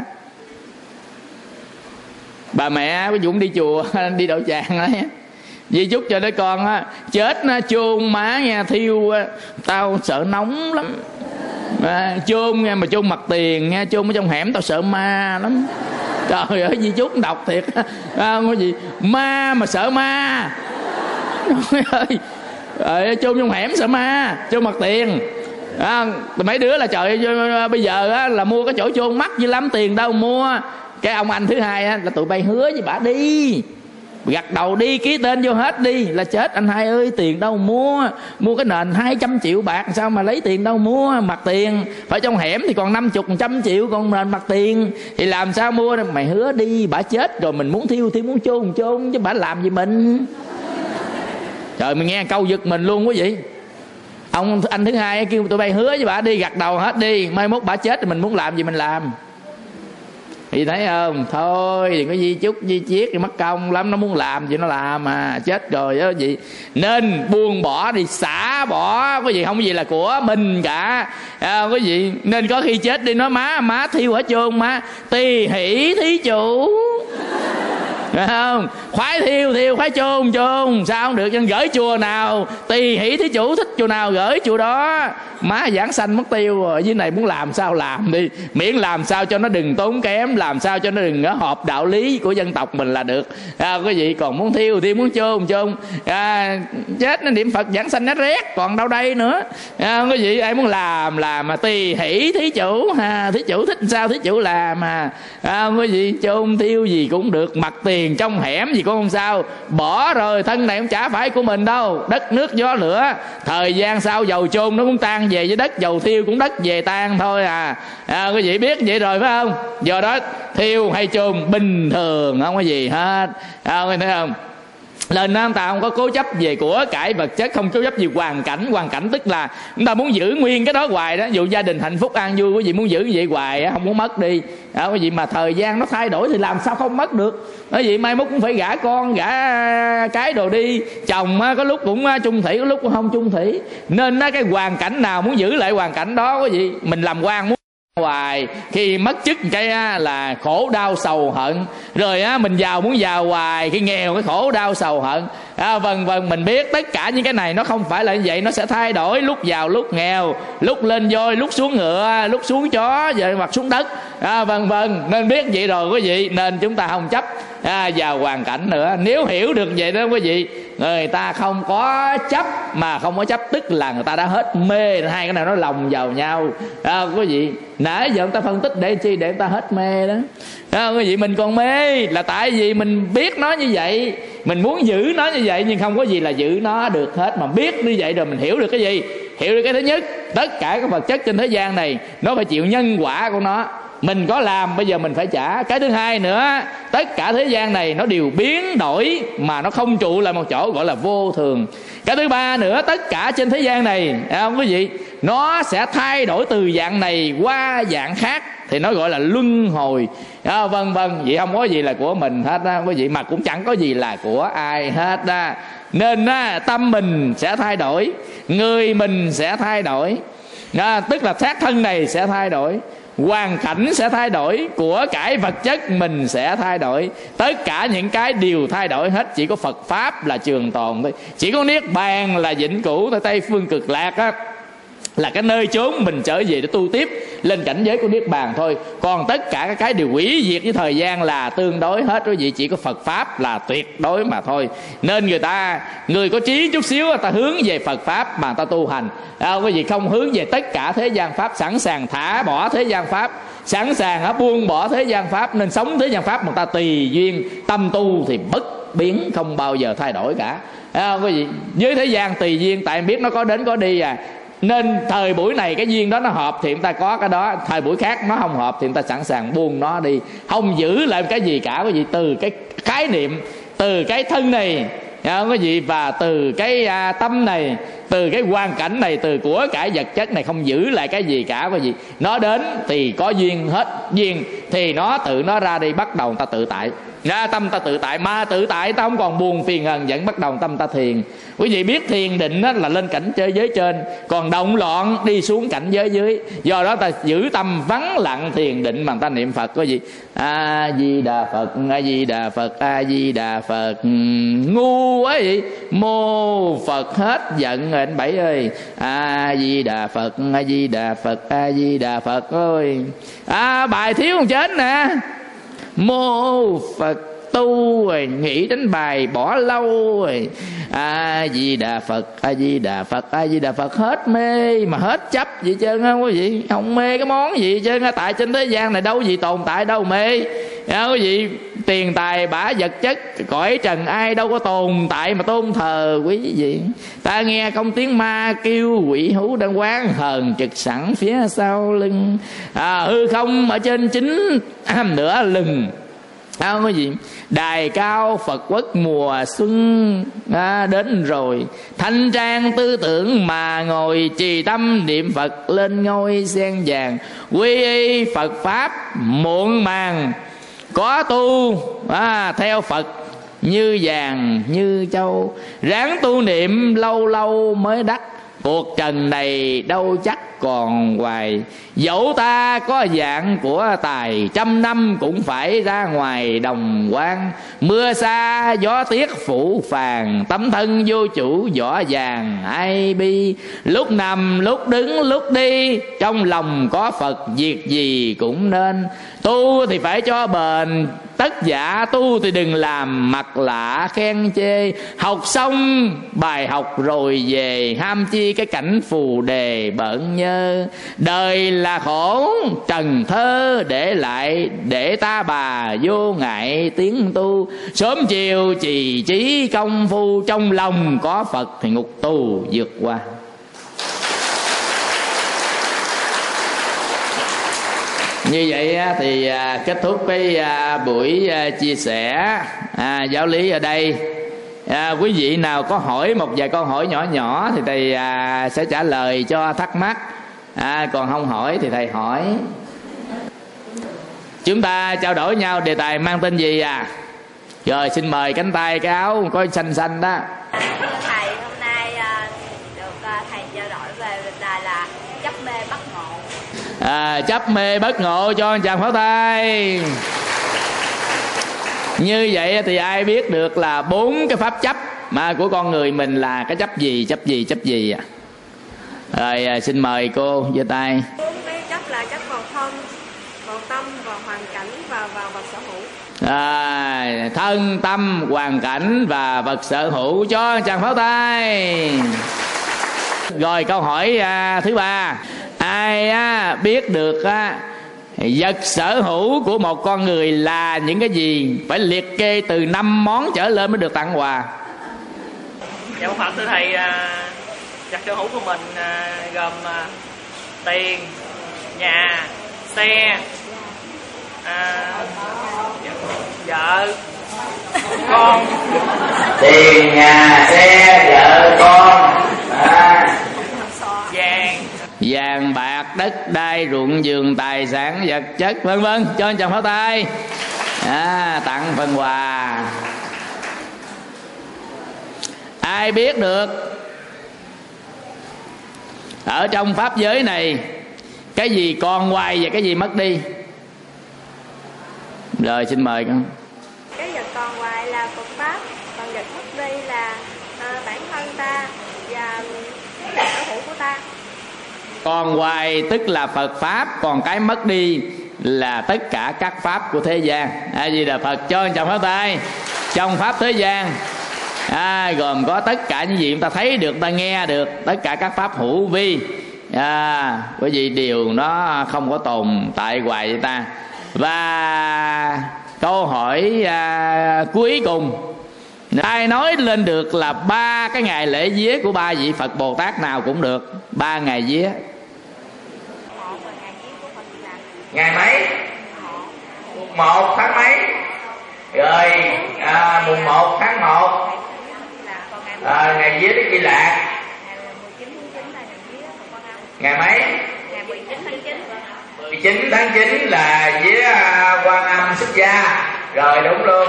Bà mẹ ví dụ đi chùa đi đậu tràng đó, di chúc cho đứa con á, chết nó chôn má nha, thiêu tao sợ nóng lắm. Chôn nha, mà chôn mặt tiền nha, chôn ở trong hẻm tao sợ ma lắm. Trời ơi Di Chúc đọc thiệt cái gì ma mà sợ ma. Trời ơi chôn trong hẻm sợ ma, chôn mặt tiền. Mấy đứa là trời ơi, bây giờ á, là mua cái chỗ chôn mắc dữ lắm, tiền đâu mua. Cái ông anh thứ hai á, là tụi bay hứa với bà đi, gật đầu đi, ký tên vô hết đi. Là chết anh hai ơi, tiền đâu mua cái nền 200 triệu bạc, sao mà lấy tiền đâu mua mặt tiền. Phải trong hẻm thì còn 50 100 triệu, còn nền mặt tiền thì làm sao mua. Mày hứa đi, bà chết rồi mình muốn thiêu thì muốn chôn chứ bà làm gì mình. Trời, mình nghe câu giật mình luôn quý vị. Ông anh thứ hai kêu tụi bay hứa với bà đi, gật đầu hết đi, mai mốt bà chết thì mình muốn làm gì mình làm. Thì thấy không, thôi đừng có Di Chúc Di Chiết thì mất công lắm, nó muốn làm gì nó làm mà chết rồi đó gì. Nên buông bỏ đi, xả bỏ, có gì không có gì là của mình cả. Có gì nên có khi chết đi nói má thiêu ở chôn má tỳ hỷ thí chủ. Phải không? Khoái thiêu khoái chôn sao không được, chân gửi chùa nào tỳ hỷ thí chủ, thích chùa nào gửi chùa đó. Má giảng sanh mất tiêu rồi, dưới này muốn làm sao làm đi, miễn làm sao cho nó đừng tốn kém, làm sao cho nó đừng có hợp đạo lý của dân tộc mình là được. Cái gì còn muốn thiêu muốn chôn chết nó niệm Phật giảng sanh nó rét còn đâu đây nữa. Cái gì ai muốn làm mà tỳ hỷ thí chủ, thí chủ thích sao thí chủ làm mà. Cái gì chôn thiêu gì cũng được, mặt tiền trong hẻm gì cũng không sao, bỏ rồi thân này cũng chả phải của mình đâu. Đất nước gió lửa, thời gian sau dầu chôn nó cũng tan về với đất, dầu thiêu cũng đất về tan thôi à. Quý vị biết vậy rồi phải không? Do đó thiêu hay chôn bình thường, không có gì hết. Thấy không? Nên chúng ta không có cố chấp về của cải vật chất, không cố chấp về hoàn cảnh tức là chúng ta muốn giữ nguyên cái đó hoài đó. Ví dụ gia đình hạnh phúc an vui, quý vị muốn giữ vậy hoài, không muốn mất đi. Quý vị mà thời gian nó thay đổi thì làm sao không mất được. Quý vị mai mốt cũng phải gả con gả cái đồ đi, chồng có lúc cũng chung thủy, có lúc cũng không chung thủy. Nên cái hoàn cảnh nào muốn giữ lại hoàn cảnh đó, quý vị mình làm quan muốn hoài, khi mất chức cái là khổ đau sầu hận. Rồi mình giàu muốn giàu hoài, khi nghèo cái khổ đau sầu hận. Vân mình biết tất cả những cái này nó không phải là như vậy, nó sẽ thay đổi, lúc giàu lúc nghèo, lúc lên voi lúc xuống ngựa, lúc xuống chó rồi hoặc xuống đất. Nên biết vậy rồi quý vị, nên chúng ta không chấp vào hoàn cảnh nữa. Nếu hiểu được vậy đó quý vị, người ta không có chấp, mà không có chấp tức là người ta đã hết mê. Hai cái này nó lồng vào nhau. Quý vị nãy giờ người ta phân tích để chi, để người ta hết mê đó. Quý vị mình còn mê là tại vì mình biết nó như vậy, mình muốn giữ nó như vậy, nhưng không có gì là giữ nó được hết. Mà biết như vậy rồi mình hiểu được cái gì? Hiểu được cái thứ nhất, tất cả các vật chất trên thế gian này nó phải chịu nhân quả của nó, mình có làm bây giờ mình phải trả. Cái thứ hai nữa, tất cả thế gian này nó đều biến đổi mà nó không trụ lại một chỗ, gọi là vô thường. Cái thứ ba nữa, tất cả trên thế gian này không quý vị, nó sẽ thay đổi từ dạng này qua dạng khác, thì nó gọi là luân hồi. Vậy không có gì là của mình hết á quý vị, mà cũng chẳng có gì là của ai hết á. Nên tâm mình sẽ thay đổi, người mình sẽ thay đổi, tức là xác thân này sẽ thay đổi, hoàn cảnh sẽ thay đổi, của cải vật chất mình sẽ thay đổi. Tất cả những cái đều thay đổi hết. Chỉ có Phật Pháp là trường tồn thôi. Chỉ có Niết Bàn là vĩnh cửu. Tại Tây Phương Cực Lạc á, là cái nơi chốn mình trở về để tu tiếp lên cảnh giới của Niết Bàn thôi. Còn tất cả các cái đều hủy diệt với thời gian là tương đối hết quý vị. Chỉ có Phật Pháp là tuyệt đối mà thôi. Nên người có trí chút xíu, người ta hướng về Phật Pháp mà người ta tu hành. Quý vị không hướng về tất cả thế gian Pháp, sẵn sàng thả bỏ thế gian Pháp, sẵn sàng buông bỏ thế gian Pháp. Nên sống thế gian Pháp mà người ta tùy duyên, tâm tu thì bất biến, không bao giờ thay đổi cả. Quý vị, với thế gian tùy duyên, tại biết nó có đến có đi à. Nên thời buổi này cái duyên đó nó hợp thì người ta có cái đó, thời buổi khác nó không hợp thì người ta sẵn sàng buông nó đi, không giữ lại cái gì cả quý vị. Từ cái khái niệm, từ cái thân này quý vị, và từ cái tâm này, từ cái hoàn cảnh này, từ của cải vật chất này, không giữ lại cái gì cả quý vị. Nó đến thì có duyên, hết duyên thì nó tự nó ra đi, bắt đầu người ta tự tại. Tâm ta tự tại, mà tự tại ta không còn buồn phiền hờn giận, bắt đầu tâm ta thiền. Quý vị biết thiền định là lên cảnh giới trên, còn động loạn đi xuống cảnh giới dưới. Do đó ta giữ tâm vắng lặng thiền định mà ta niệm Phật quý vị. A Di Đà Phật, A Di Đà Phật, A Di Đà Phật. Ngu quá vậy, mô Phật hết giận rồi anh Bảy ơi. A Di Đà Phật, A Di Đà Phật, A Di Đà Phật ơi. Bài thiếu không chết nè. mô Phật tu rồi, nghĩ đến bài bỏ lâu rồi. A Di Đà Phật, A Di Đà Phật, A Di Đà Phật. Hết mê mà hết chấp gì trơn không quý vị, không mê cái món gì trơn. Tại trên thế gian này đâu gì tồn tại đâu mê, quý vị. Tiền tài bả vật chất cõi trần ai đâu có tồn tại mà tôn thờ quý vị. Ta nghe không tiếng ma kêu, quỷ hú đang quán hờn trực sẵn phía sau lưng. Hư không ở trên chính nửa lưng. Quý vị, đài cao Phật quốc mùa xuân đến rồi, thanh trang tư tưởng mà ngồi, trì tâm niệm Phật lên ngôi sen vàng. Quy y Phật pháp muộn màng, có tu theo Phật như vàng như châu. Ráng tu niệm lâu lâu mới đắc, cuộc trần này đâu chắc còn hoài. Dẫu ta có dạng của tài, 100 năm cũng phải ra ngoài đồng quan. Mưa xa gió tiết phủ phàng, tấm thân vô chủ vỏ vàng ai bi. Lúc nằm lúc đứng lúc đi, trong lòng có Phật việc gì cũng nên. Tu thì phải cho bền, tất giả tu thì đừng làm mặt lạ khen chê. Học xong bài học rồi về, ham chi cái cảnh phù đề bận nhơ. Đời là khổ trần thơ để lại, để ta bà vô ngại tiếng tu. Sớm chiều trì trí công phu, trong lòng có Phật thì ngục tù vượt qua. Như vậy thì kết thúc cái buổi chia sẻ giáo lý ở đây. Quý vị nào có hỏi một vài câu hỏi nhỏ nhỏ thì thầy sẽ trả lời cho thắc mắc. Còn không hỏi thì thầy hỏi. Chúng ta trao đổi nhau đề tài mang tên gì Rồi xin mời cánh tay cái áo có xanh xanh đó. Thầy hôm nay được thầy trao đổi về đề tài là chấp mê bất ngộ. Chấp mê bất ngộ, cho chàng pháo tay. Như vậy thì ai biết được là 4 cái pháp chấp mà của con người mình là cái chấp gì, chấp gì, chấp gì Rồi xin mời cô giơ tay. 4 cái chấp là chấp vào thân, vào tâm, vào hoàn cảnh và vào vật sở hữu. Thân, tâm, hoàn cảnh và vật sở hữu, cho chàng pháo tay. Rồi câu hỏi thứ 3. Ai biết được vật sở hữu của một con người là những cái gì? Phải liệt kê từ 5 món trở lên mới được tặng quà. Dạ Phật thưa thầy, vật sở hữu của mình gồm tiền, nhà, xe, vợ, con. Tiền, nhà, xe, vợ, con, vàng bạc, đất đai, ruộng vườn, tài sản vật chất vân vân. Cho anh chàng pháo tay. Tặng phần quà. Ai biết được ở trong pháp giới này cái gì còn hoài và cái gì mất đi? Rồi xin mời con. Cái vật còn hoài là Phật pháp, còn vật mất đi là bản thân ta và sở hữu của ta. Còn hoài tức là Phật pháp, còn cái mất đi là tất cả các pháp của thế gian. A Di Đà Phật, cho chồng pháo tay. Trong pháp thế gian gồm có tất cả những gì chúng ta thấy được, ta nghe được, tất cả các pháp hữu vi, bởi vì điều nó không có tồn tại hoài với ta. Và câu hỏi cuối cùng, ai nói lên được là 3 cái ngày lễ vía của 3 vị Phật Bồ Tát nào cũng được. 3 ngày vía. Ngày mấy? Mùng 1 tháng mấy? Rồi mùng 1 tháng 1 ngày vía Đức Di Lạc. Ngày mấy? Ngày 19 tháng 9. 19 tháng 9 là vía Quan Âm xuất gia. Rồi đúng luôn.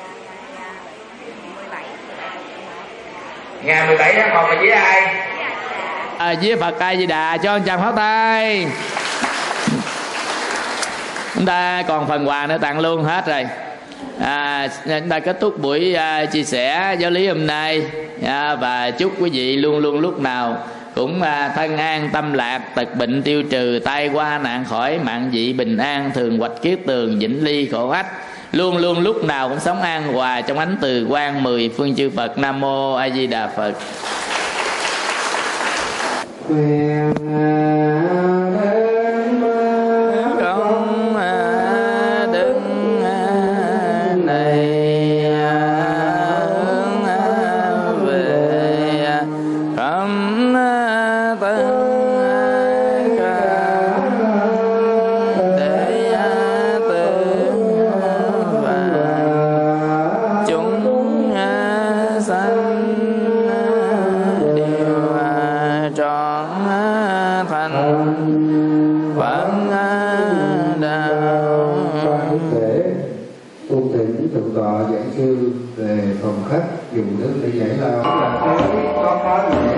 Ngày 17 tháng 1 là vía ai? Vía Phật A Di Đà, cho anh chàng pháo tay. Chúng ta còn phần quà nữa tặng luôn hết rồi. Chúng ta kết thúc buổi chia sẻ giáo lý hôm nay, và chúc quý vị luôn luôn lúc nào cũng thân an tâm lạc, tật bệnh tiêu trừ, tai qua nạn khỏi, mạng vị bình an, thường hoạch kiết tường, vĩnh ly khổ ách. luôn luôn lúc nào cũng sống an hòa trong ánh từ quang 10 phương chư Phật. Nam mô A Di Đà Phật. Thượng tọa giảng sư về phòng khách dùng nước để giải lao là con